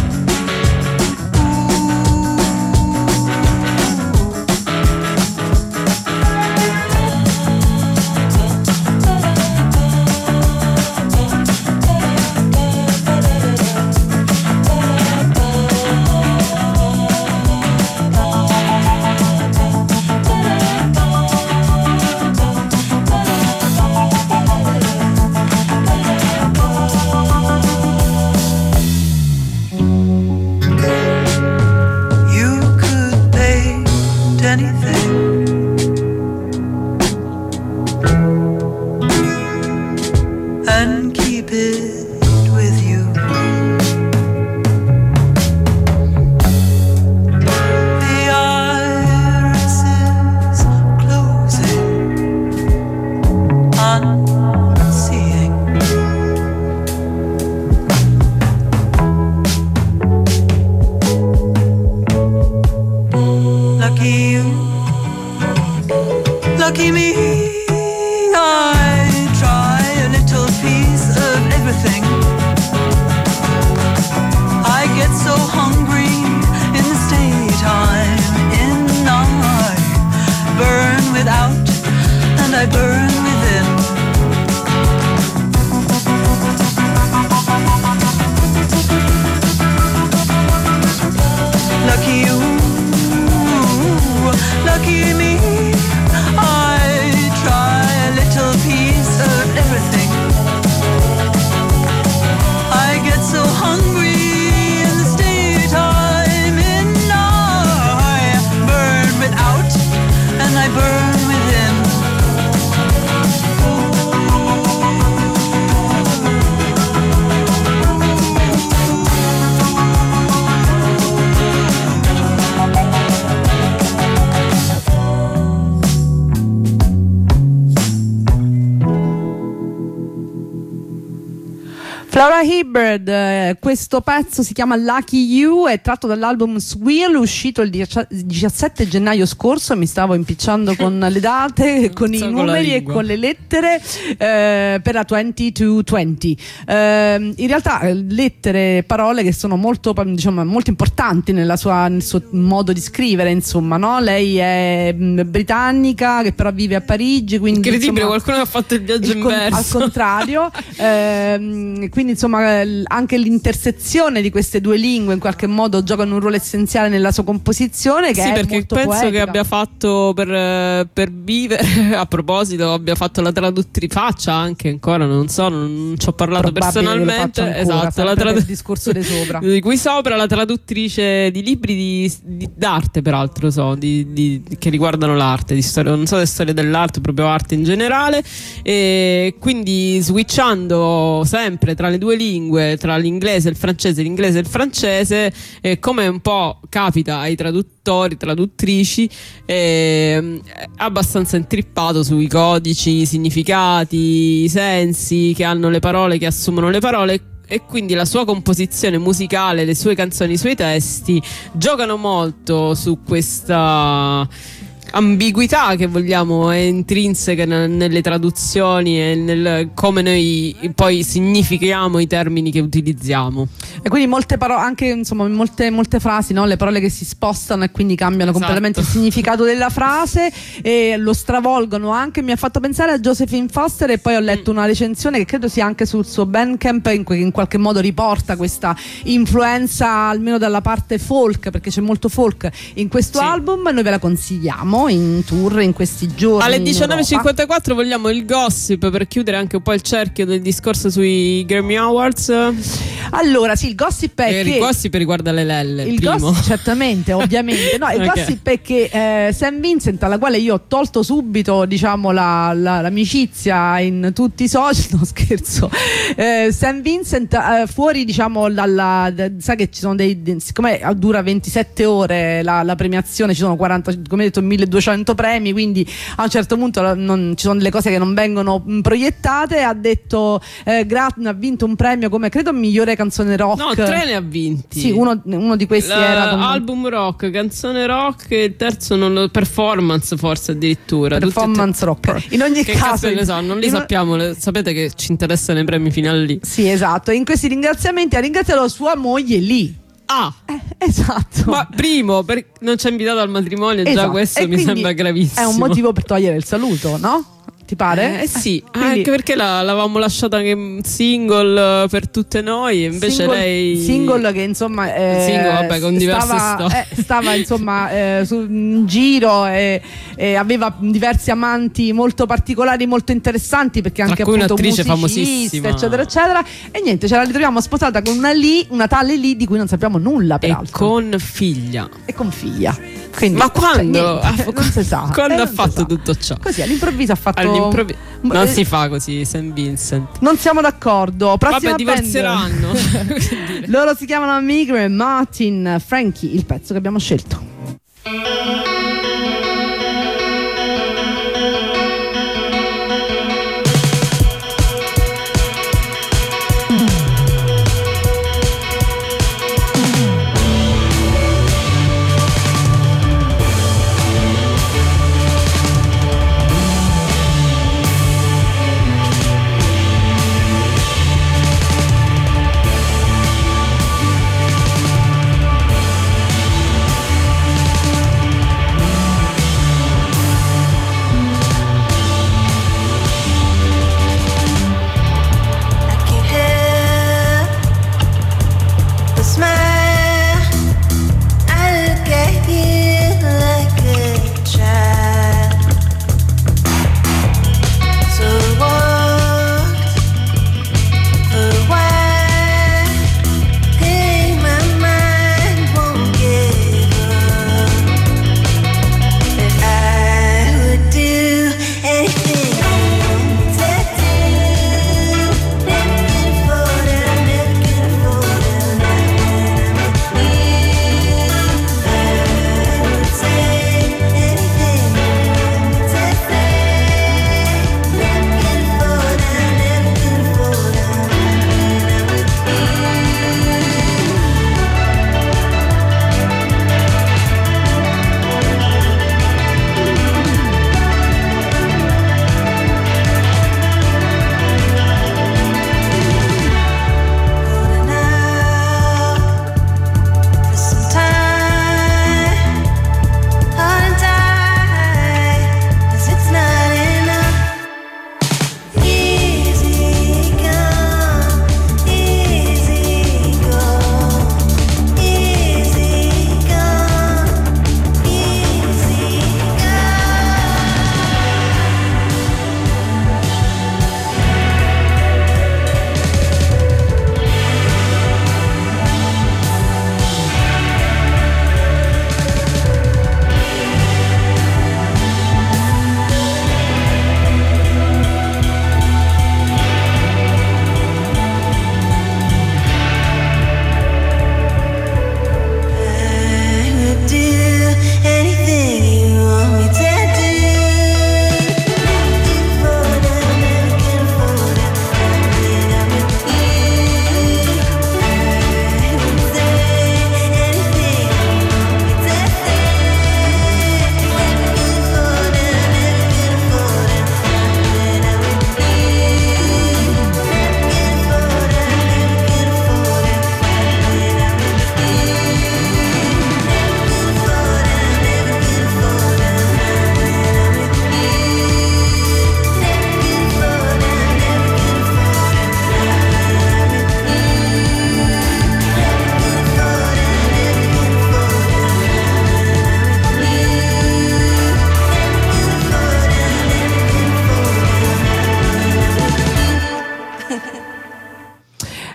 Flora Hibberd, questo pezzo si chiama Lucky You, è tratto dall'album Swirl, uscito il 17 gennaio scorso. Mi stavo impicciando con le date, con i numeri e con le lettere per la 2020. In realtà lettere e parole che sono molto, diciamo, molto importanti nel suo modo di scrivere, insomma, no? Lei è britannica che però vive a Parigi, quindi incredibile, insomma, qualcuno ha fatto il viaggio inverso al contrario. Quindi insomma anche l'intersezione di queste due lingue in qualche modo giocano un ruolo essenziale nella sua composizione, che sì, è perché molto penso poetica. che abbia fatto per vivere a proposito abbia fatto la traduttrice, faccia anche ancora, non so, non ci ho parlato personalmente, ancora, esatto, il discorso di sopra di qui sopra, la traduttrice di libri d'arte, peraltro so che riguardano l'arte, di storia, non so se storia dell'arte, proprio arte in generale, e quindi switchando sempre tra le due lingue, tra l'inglese e il francese, l'inglese e il francese, come un po' capita ai traduttrici, abbastanza intrippato sui codici, i significati, i sensi che hanno le parole, che assumono le parole, e quindi la sua composizione musicale, le sue canzoni, i suoi testi giocano molto su questa ambiguità che vogliamo è intrinseca nelle traduzioni e nel come noi poi significhiamo i termini che utilizziamo. E quindi molte parole, anche insomma molte frasi, no? Le parole che si spostano e quindi cambiano completamente il significato della frase e lo stravolgono anche. Mi ha fatto pensare a Josephine Foster, e poi ho letto una recensione che credo sia anche sul suo Bandcamp, in qualche modo riporta questa influenza almeno dalla parte folk, perché c'è molto folk in questo album. Noi ve la consigliamo in tour in questi giorni. Alle 19.54 vogliamo il gossip per chiudere anche un po' il cerchio del discorso sui Grammy Awards. Allora sì, il gossip è che il gossip riguarda le Lelle, il primo. Gossip, certamente, ovviamente no, il gossip è che St. Vincent, alla quale io ho tolto subito, diciamo, l'amicizia in tutti i social, no scherzo, St. Vincent fuori, diciamo, sai che ci sono siccome dura 27 ore la premiazione, ci sono 40, come detto, 1200 premi, quindi a un certo punto ci sono delle cose che non vengono proiettate. Ha detto ha vinto un premio come credo migliore canzone rock. No, 3 ne ha vinti. Sì, uno di questi era album rock, canzone rock, e il terzo performance, forse addirittura performance rock. In ogni caso ne so, non li sappiamo, sapete che ci interessano i premi finali lì. Sì, esatto. In questi ringraziamenti ha ringraziato sua moglie Lee. Esatto. Ma primo, non ci ha invitato al matrimonio, esatto. Già questo mi sembra gravissimo. È un motivo per togliere il saluto, no? Ti pare? Sì, quindi, anche perché l'avevamo lasciata anche single per tutte noi, invece lei single che insomma vabbè, con diverse storie. Stava insomma in giro e aveva diversi amanti molto particolari, molto interessanti, perché anche appunto un'attrice famosissima, eccetera eccetera, e niente, ce la ritroviamo sposata con una tale Lee di cui non sappiamo nulla, peraltro, con figlia. Quindi, ma quando? Non si sa. Quando ha fatto tutto ciò? Così all'improvviso ha fatto. Non si fa così, St. Vincent. Non siamo d'accordo. Prossima Vabbè, divorzieranno. Loro si chiamano Migre, Martin, Frankie, il pezzo che abbiamo scelto.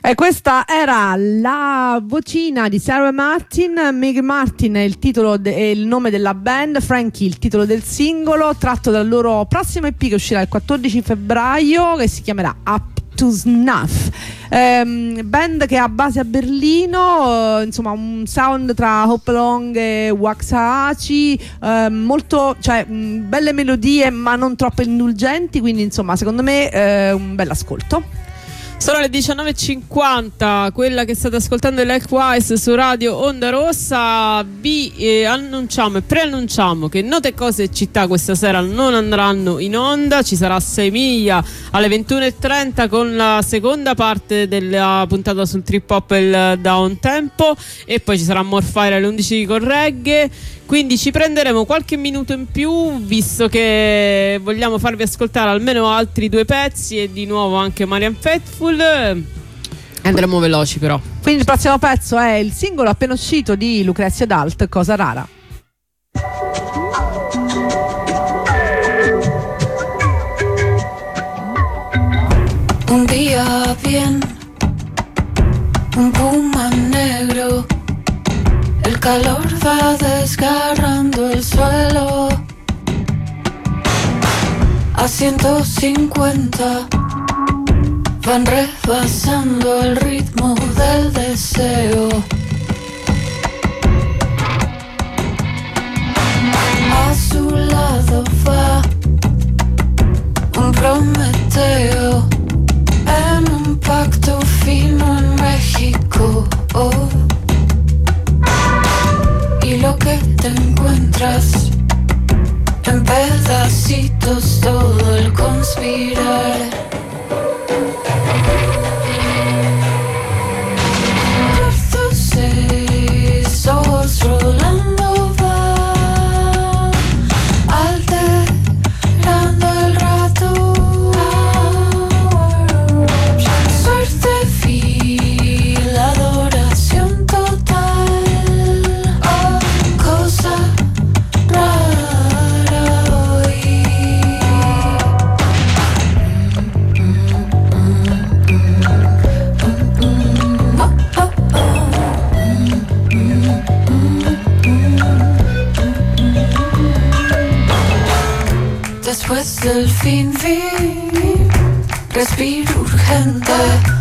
E questa era la vocina di Sarah Martin. Meg Martin è il titolo è il nome della band, Frankie il titolo del singolo, tratto dal loro prossimo EP che uscirà il 14 febbraio, che si chiamerà Up to Snuff. Band che ha base a Berlino, insomma un sound tra Hopalong e Waxahachie, molto, cioè belle melodie ma non troppo indulgenti, quindi insomma secondo me un bel ascolto. Sono le 19.50, quella che state ascoltando è Likewise su Radio Onda Rossa. Vi annunciamo e preannunciamo che Note Cose e Città questa sera non andranno in onda. Ci sarà 6 miglia alle 21.30 con la seconda parte della puntata sul trip hop e il down tempo, e poi ci sarà Morfire alle 11 con reggae. Quindi ci prenderemo qualche minuto in più, visto che vogliamo farvi ascoltare almeno altri 2 pezzi e di nuovo anche Marianne Faithfull. Andremo veloci però. Quindi il prossimo pezzo è il singolo appena uscito di Lucrezia Dalt, Cosa Rara. Un día bien, un puma negro. El calor va desgarrando el suelo a 150. Van rebasando el ritmo del deseo. A su lado va un Prometeo en un pacto fino en México. Y lo que te encuentras en pedacitos, todo el conspirar. Por 6 ojos rolando va, alterando el rato. Suerte vil, adoración total. Cosa rara hoy. Después del fin vi, respiro urgente,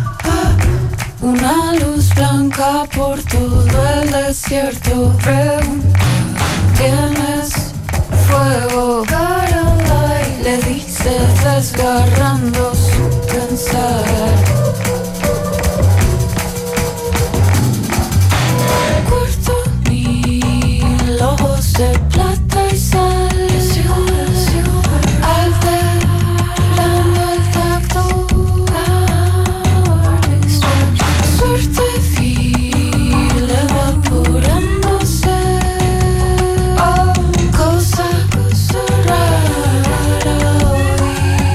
una luz blanca por todo el desierto. Pregunta, ¿tienes fuego? Caroline le dice desgarrando su pensar. Cuarto mil ojos de plata y sal. Alterando el tacto. Suerte vil, evaporándose. Cosa rara hoy.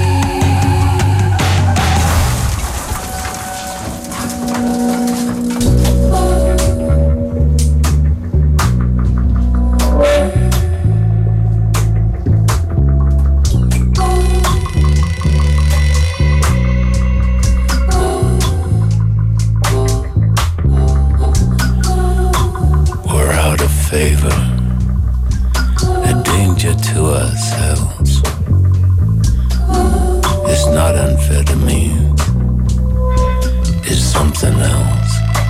We're out of favor, a danger to ourselves. It's not amphetamine, it's something else.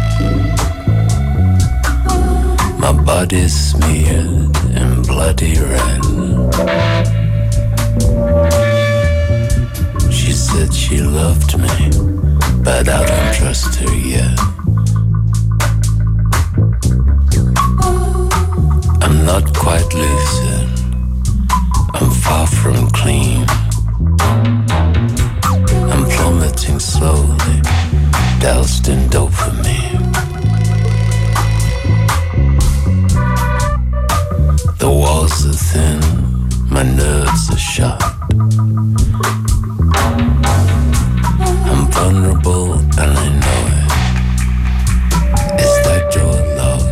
My body's smeared in bloody red. She said she loved me, but I don't trust her yet. I'm not quite lucid, I'm far from clean. I'm plummeting slowly, doused in dopamine. The walls are thin, my nerves are shot. I'm vulnerable and I know it. Is that door locked?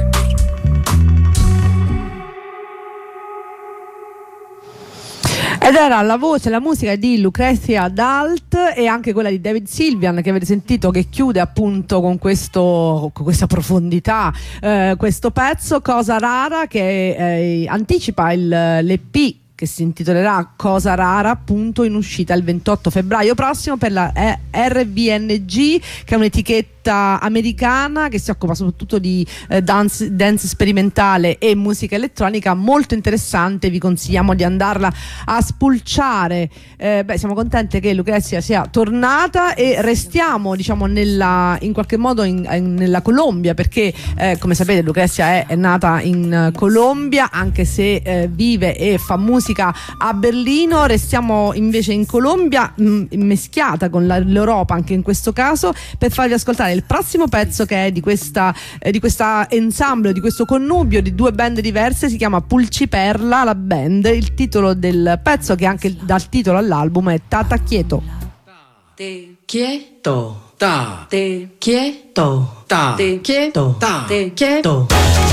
Ed era la voce, la musica di Lucrezia Dalt e anche quella di David Sylvian, che avete sentito, che chiude appunto con questa profondità questo pezzo, Cosa Rara, che anticipa l'EP che si intitolerà Cosa Rara, appunto in uscita il 28 febbraio prossimo per la RVNG, che è un'etichetta americana che si occupa soprattutto di dance sperimentale e musica elettronica, molto interessante. Vi consigliamo di andarla a spulciare. Siamo contenti che Lucrezia sia tornata e restiamo, diciamo, in qualche modo nella Colombia, perché come sapete Lucrezia è nata in Colombia, anche se vive e fa musica a Berlino. Restiamo invece in Colombia, meschiata con l'Europa anche in questo caso, per farvi ascoltare il prossimo pezzo, che è di questa ensemble, di questo connubio di due band diverse. Si chiama Pulciperla la band. Il titolo del pezzo, che anche dal titolo all'album, è Tata Quieto. Te quieto, ta, te quieto, ta, te quieto, ta, te quieto.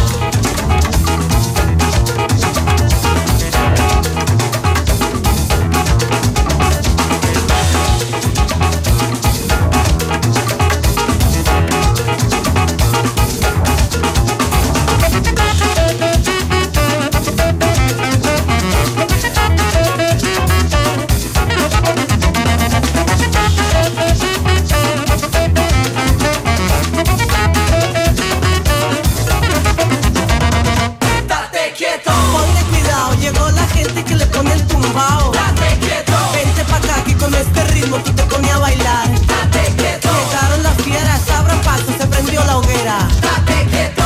Tú te ponías a bailar. Date quieto. Llegaron las fieras, abran paso, se prendió la hoguera. Date quieto.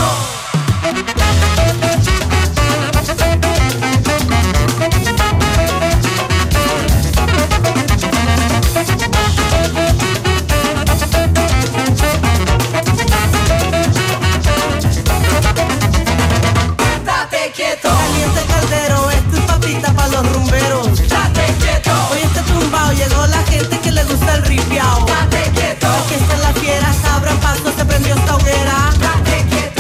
Date quieto. Caliente caldero, esto es papita para los rumberos. Date quieto. Hoy este tumbao llegó la gente que le gusta el ripiao. Date quieto. Aquí están las fieras, abran paso, se prendió esta hoguera. Date quieto.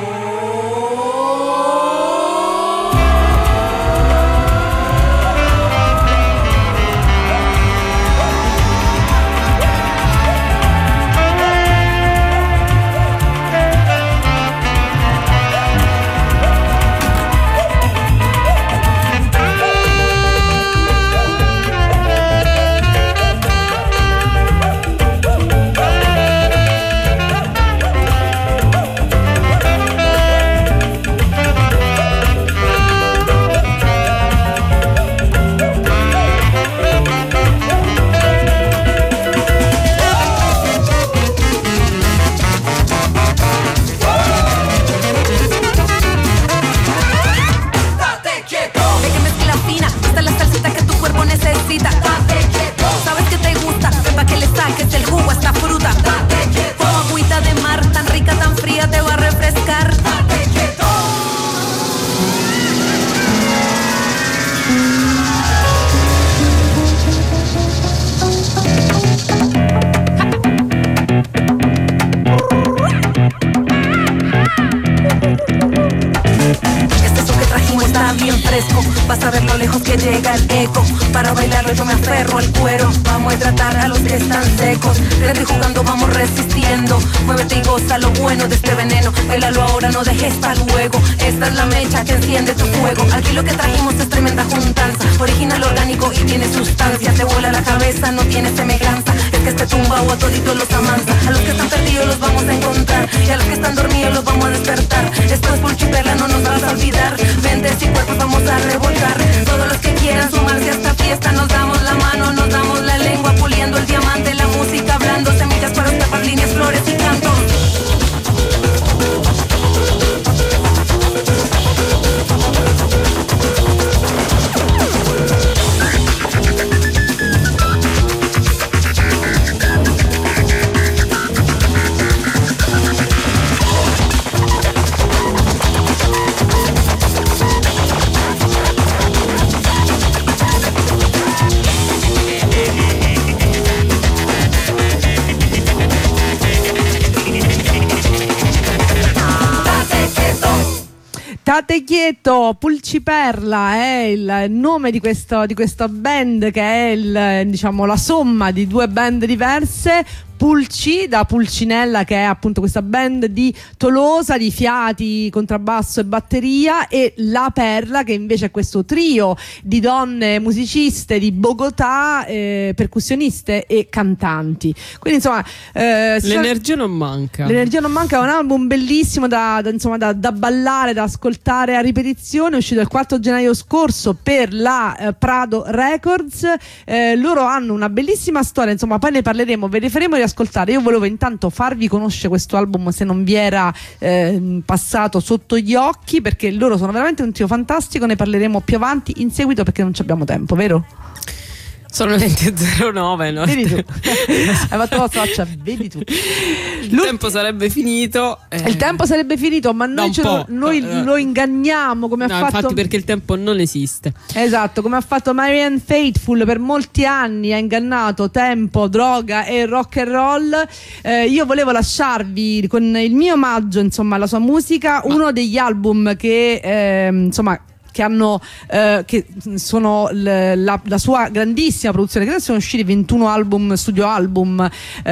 Vas a ver lo lejos que llega el eco. Para bailarlo yo me aferro al cuero. Vamos a tratar a los que están secos. Grande jugando, vamos resistiendo. Muévete y goza lo bueno de este veneno. Bailalo ahora, no dejes para luego. Esta es la mecha que enciende tu fuego. Aquí lo que trajimos es tremenda juntanza. Original, orgánico y tiene sustancia. Te vuela la cabeza, no tiene semejanza. Es que este tumbao a toditos los amansa. A los que están perdidos los vamos a encontrar. Y a los que están dormidos los vamos a despertar. Esto es Pulciperla, no nos vas a olvidar. Mentes y cuerpos vamos a revolver. Todos los que quieran sumarse a esta fiesta, nos damos la mano, nos damos la lengua, puliendo el diamante, la música, hablando semillas para tapar líneas, flores y cantos. State quieto, Pulciperla è il nome di questa band, che è diciamo la somma di due band diverse. Pulci, da Pulcinella, che è appunto questa band di Tolosa di fiati, contrabbasso e batteria, e La Perla, che invece è questo trio di donne musiciste di Bogotà, percussioniste e cantanti. Quindi insomma l'energia non manca. L'energia non manca, è un album bellissimo da ballare, da ascoltare a ripetizione, è uscito il 4 gennaio scorso per la Prado Records. Loro hanno una bellissima storia, insomma poi ne parleremo, ve ne faremo riascoltare. Io volevo intanto farvi conoscere questo album, se non vi era passato sotto gli occhi, perché loro sono veramente un trio fantastico. Ne parleremo più avanti in seguito, perché non abbiamo tempo, vero? Sono le 20.09, no? Vedi tu. Hai fatto la faccia, vedi tu. Il tempo sarebbe finito. Il tempo sarebbe finito, ma noi lo inganniamo, come ha fatto. Infatti, perché il tempo non esiste. Esatto, come ha fatto Marianne Faithfull per molti anni, ha ingannato tempo, droga e rock and roll. Io volevo lasciarvi con il mio omaggio, insomma, alla sua musica, uno degli album che insomma che hanno che sono la sua grandissima produzione, che sono usciti 21 album, studio album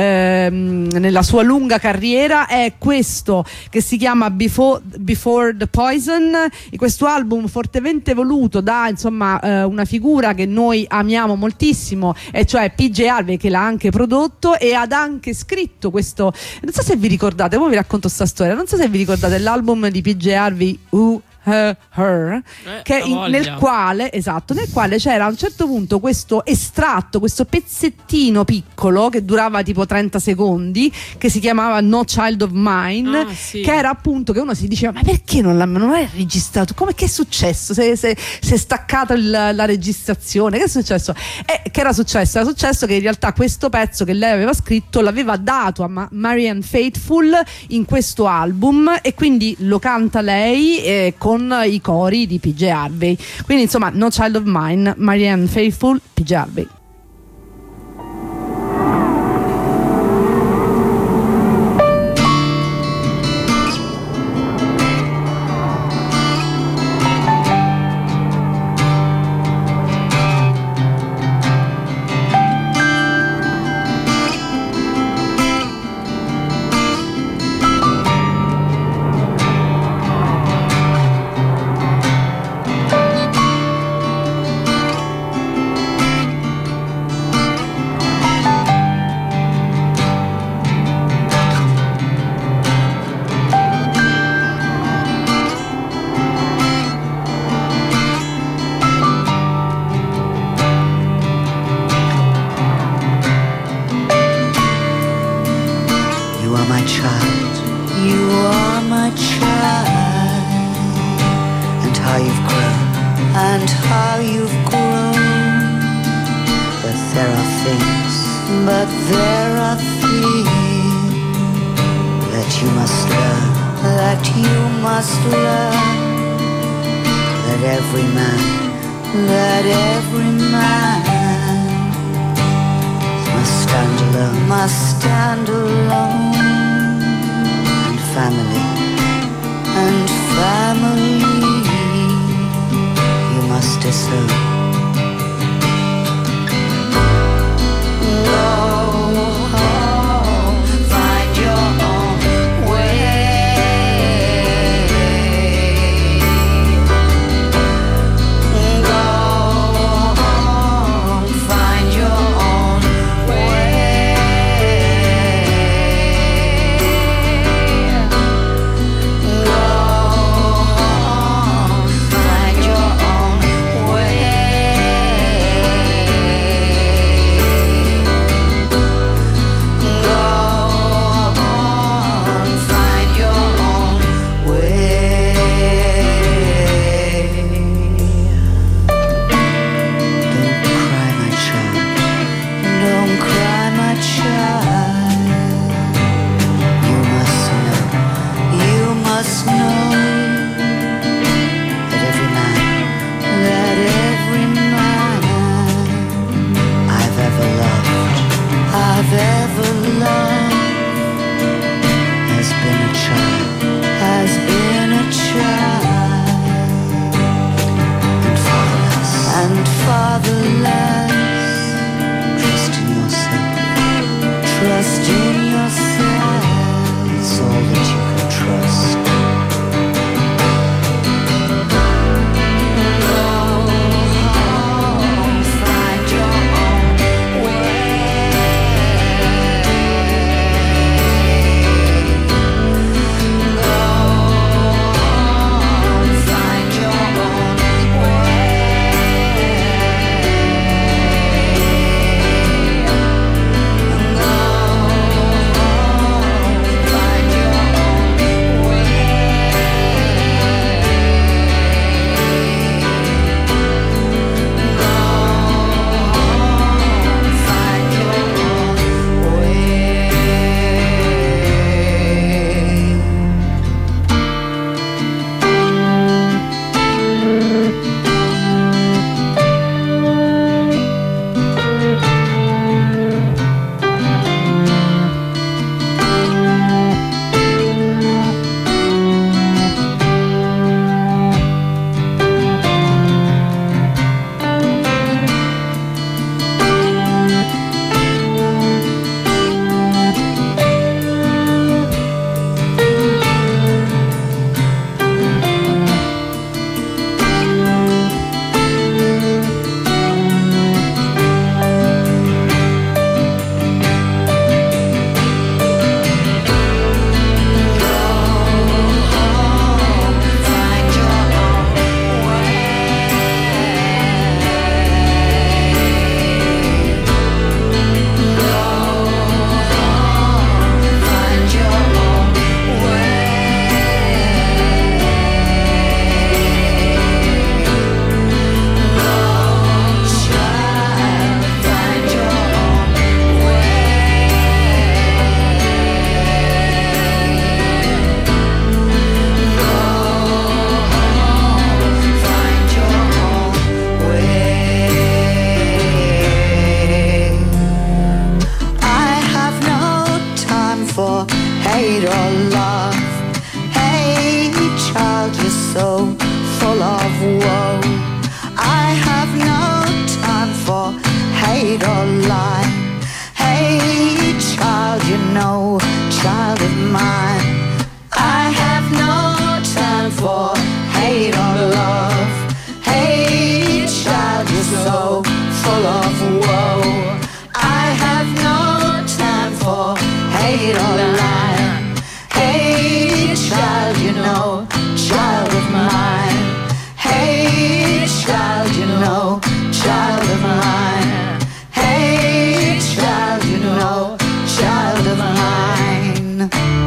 nella sua lunga carriera. È questo che si chiama Before the Poison, e questo album fortemente voluto da insomma una figura che noi amiamo moltissimo, e cioè PJ Harvey, che l'ha anche prodotto e ha anche scritto questo. Non so se vi ricordate, poi vi racconto sta storia, non so se vi ricordate l'album di PJ Harvey Her, nel quale c'era a un certo punto questo estratto, questo pezzettino piccolo che durava tipo 30 secondi, che si chiamava No Child of Mine, che era appunto, che uno si diceva: ma perché non è registrato? Come, che è successo? Si è staccata la registrazione, che è successo? Che era successo? Era successo che in realtà questo pezzo che lei aveva scritto l'aveva dato a Marianne Faithfull in questo album, e quindi lo canta lei con i cori di PJ Harvey. Quindi insomma, No Child of Mine, Marianne Faithfull, PJ Harvey. Find your own way. hate or lie. Hey, child, you know, child of mine, I have no time for hate or love. Hey, child, you're so full of woe. I have no time for hate or lie. Hey, child, you know, child of mine. Hey, child, you know, child of mine. Hey, child, you know, child of mine.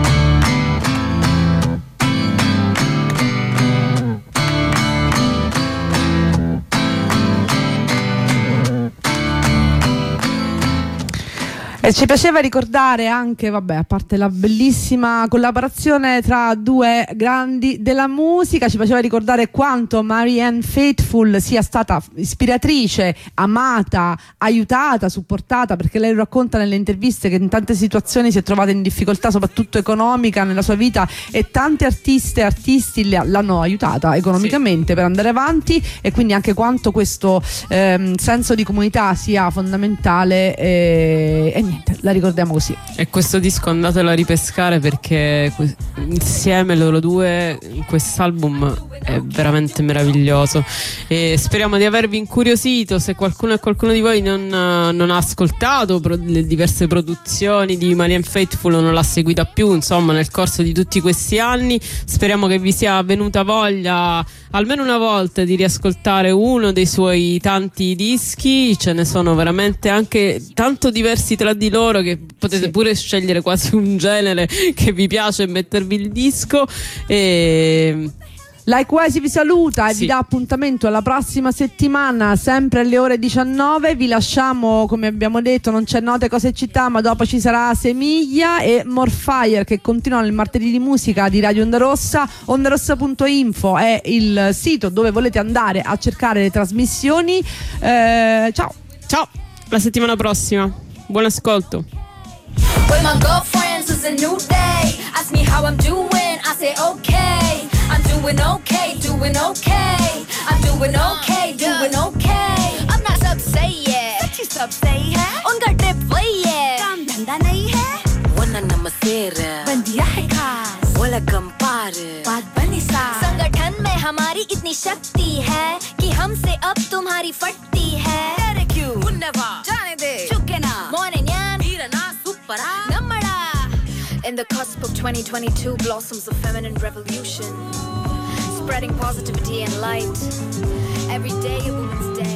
E ci piaceva ricordare anche, vabbè, a parte la bellissima collaborazione tra due grandi della musica, ci piaceva ricordare quanto Marianne Faithfull sia stata ispiratrice, amata, aiutata, supportata, perché lei racconta nelle interviste che in tante situazioni si è trovata in difficoltà, soprattutto economica, nella sua vita, e tanti artiste e artisti l'hanno aiutata economicamente per andare avanti, e quindi anche quanto questo senso di comunità sia fondamentale, e niente, la ricordiamo così. E questo disco andatelo a ripescare, perché insieme loro due in quest'album è veramente meraviglioso, e speriamo di avervi incuriosito. Se qualcuno di voi non ha ascoltato le diverse produzioni di Marianne Faithfull, non l'ha seguita più, insomma, nel corso di tutti questi anni, speriamo che vi sia venuta voglia almeno una volta di riascoltare uno dei suoi tanti dischi. Ce ne sono veramente anche tanto diversi tra di loro che potete pure scegliere quasi un genere che vi piace e mettervi il disco. E Likewise vi saluta e vi dà appuntamento alla prossima settimana, sempre alle ore 19. Vi lasciamo, come abbiamo detto, non c'è Note, Cose e Città, ma dopo ci sarà Semiglia e Morfire, che continuano il martedì di musica di Radio Onda Rossa. Ondarossa.info è il sito dove volete andare a cercare le trasmissioni. Ciao, la settimana prossima, buon ascolto. With my girlfriends, it's a new day. Ask me how I'm doing, I say okay. I'm doing okay, doing okay. I'm doing okay, doing okay. I'm not सबसे है, सच्ची सबसे है. उनका ट्रिप वही है, काम धंधा नहीं है. वरना नमस्तेर बन दिया है खास, बोला कंपार बात बनी साफ. संगठन में हमारी इतनी शक्ति है कि हमसे अब तुम्हारी फटती है. डरे क्यों? उन्नवा जाने दे, चुके ना. Morning यान, हीरना सुपरा, नमड़ा. In the cusp of 2022 blossoms a feminine revolution, spreading positivity and light. Every day a woman's day.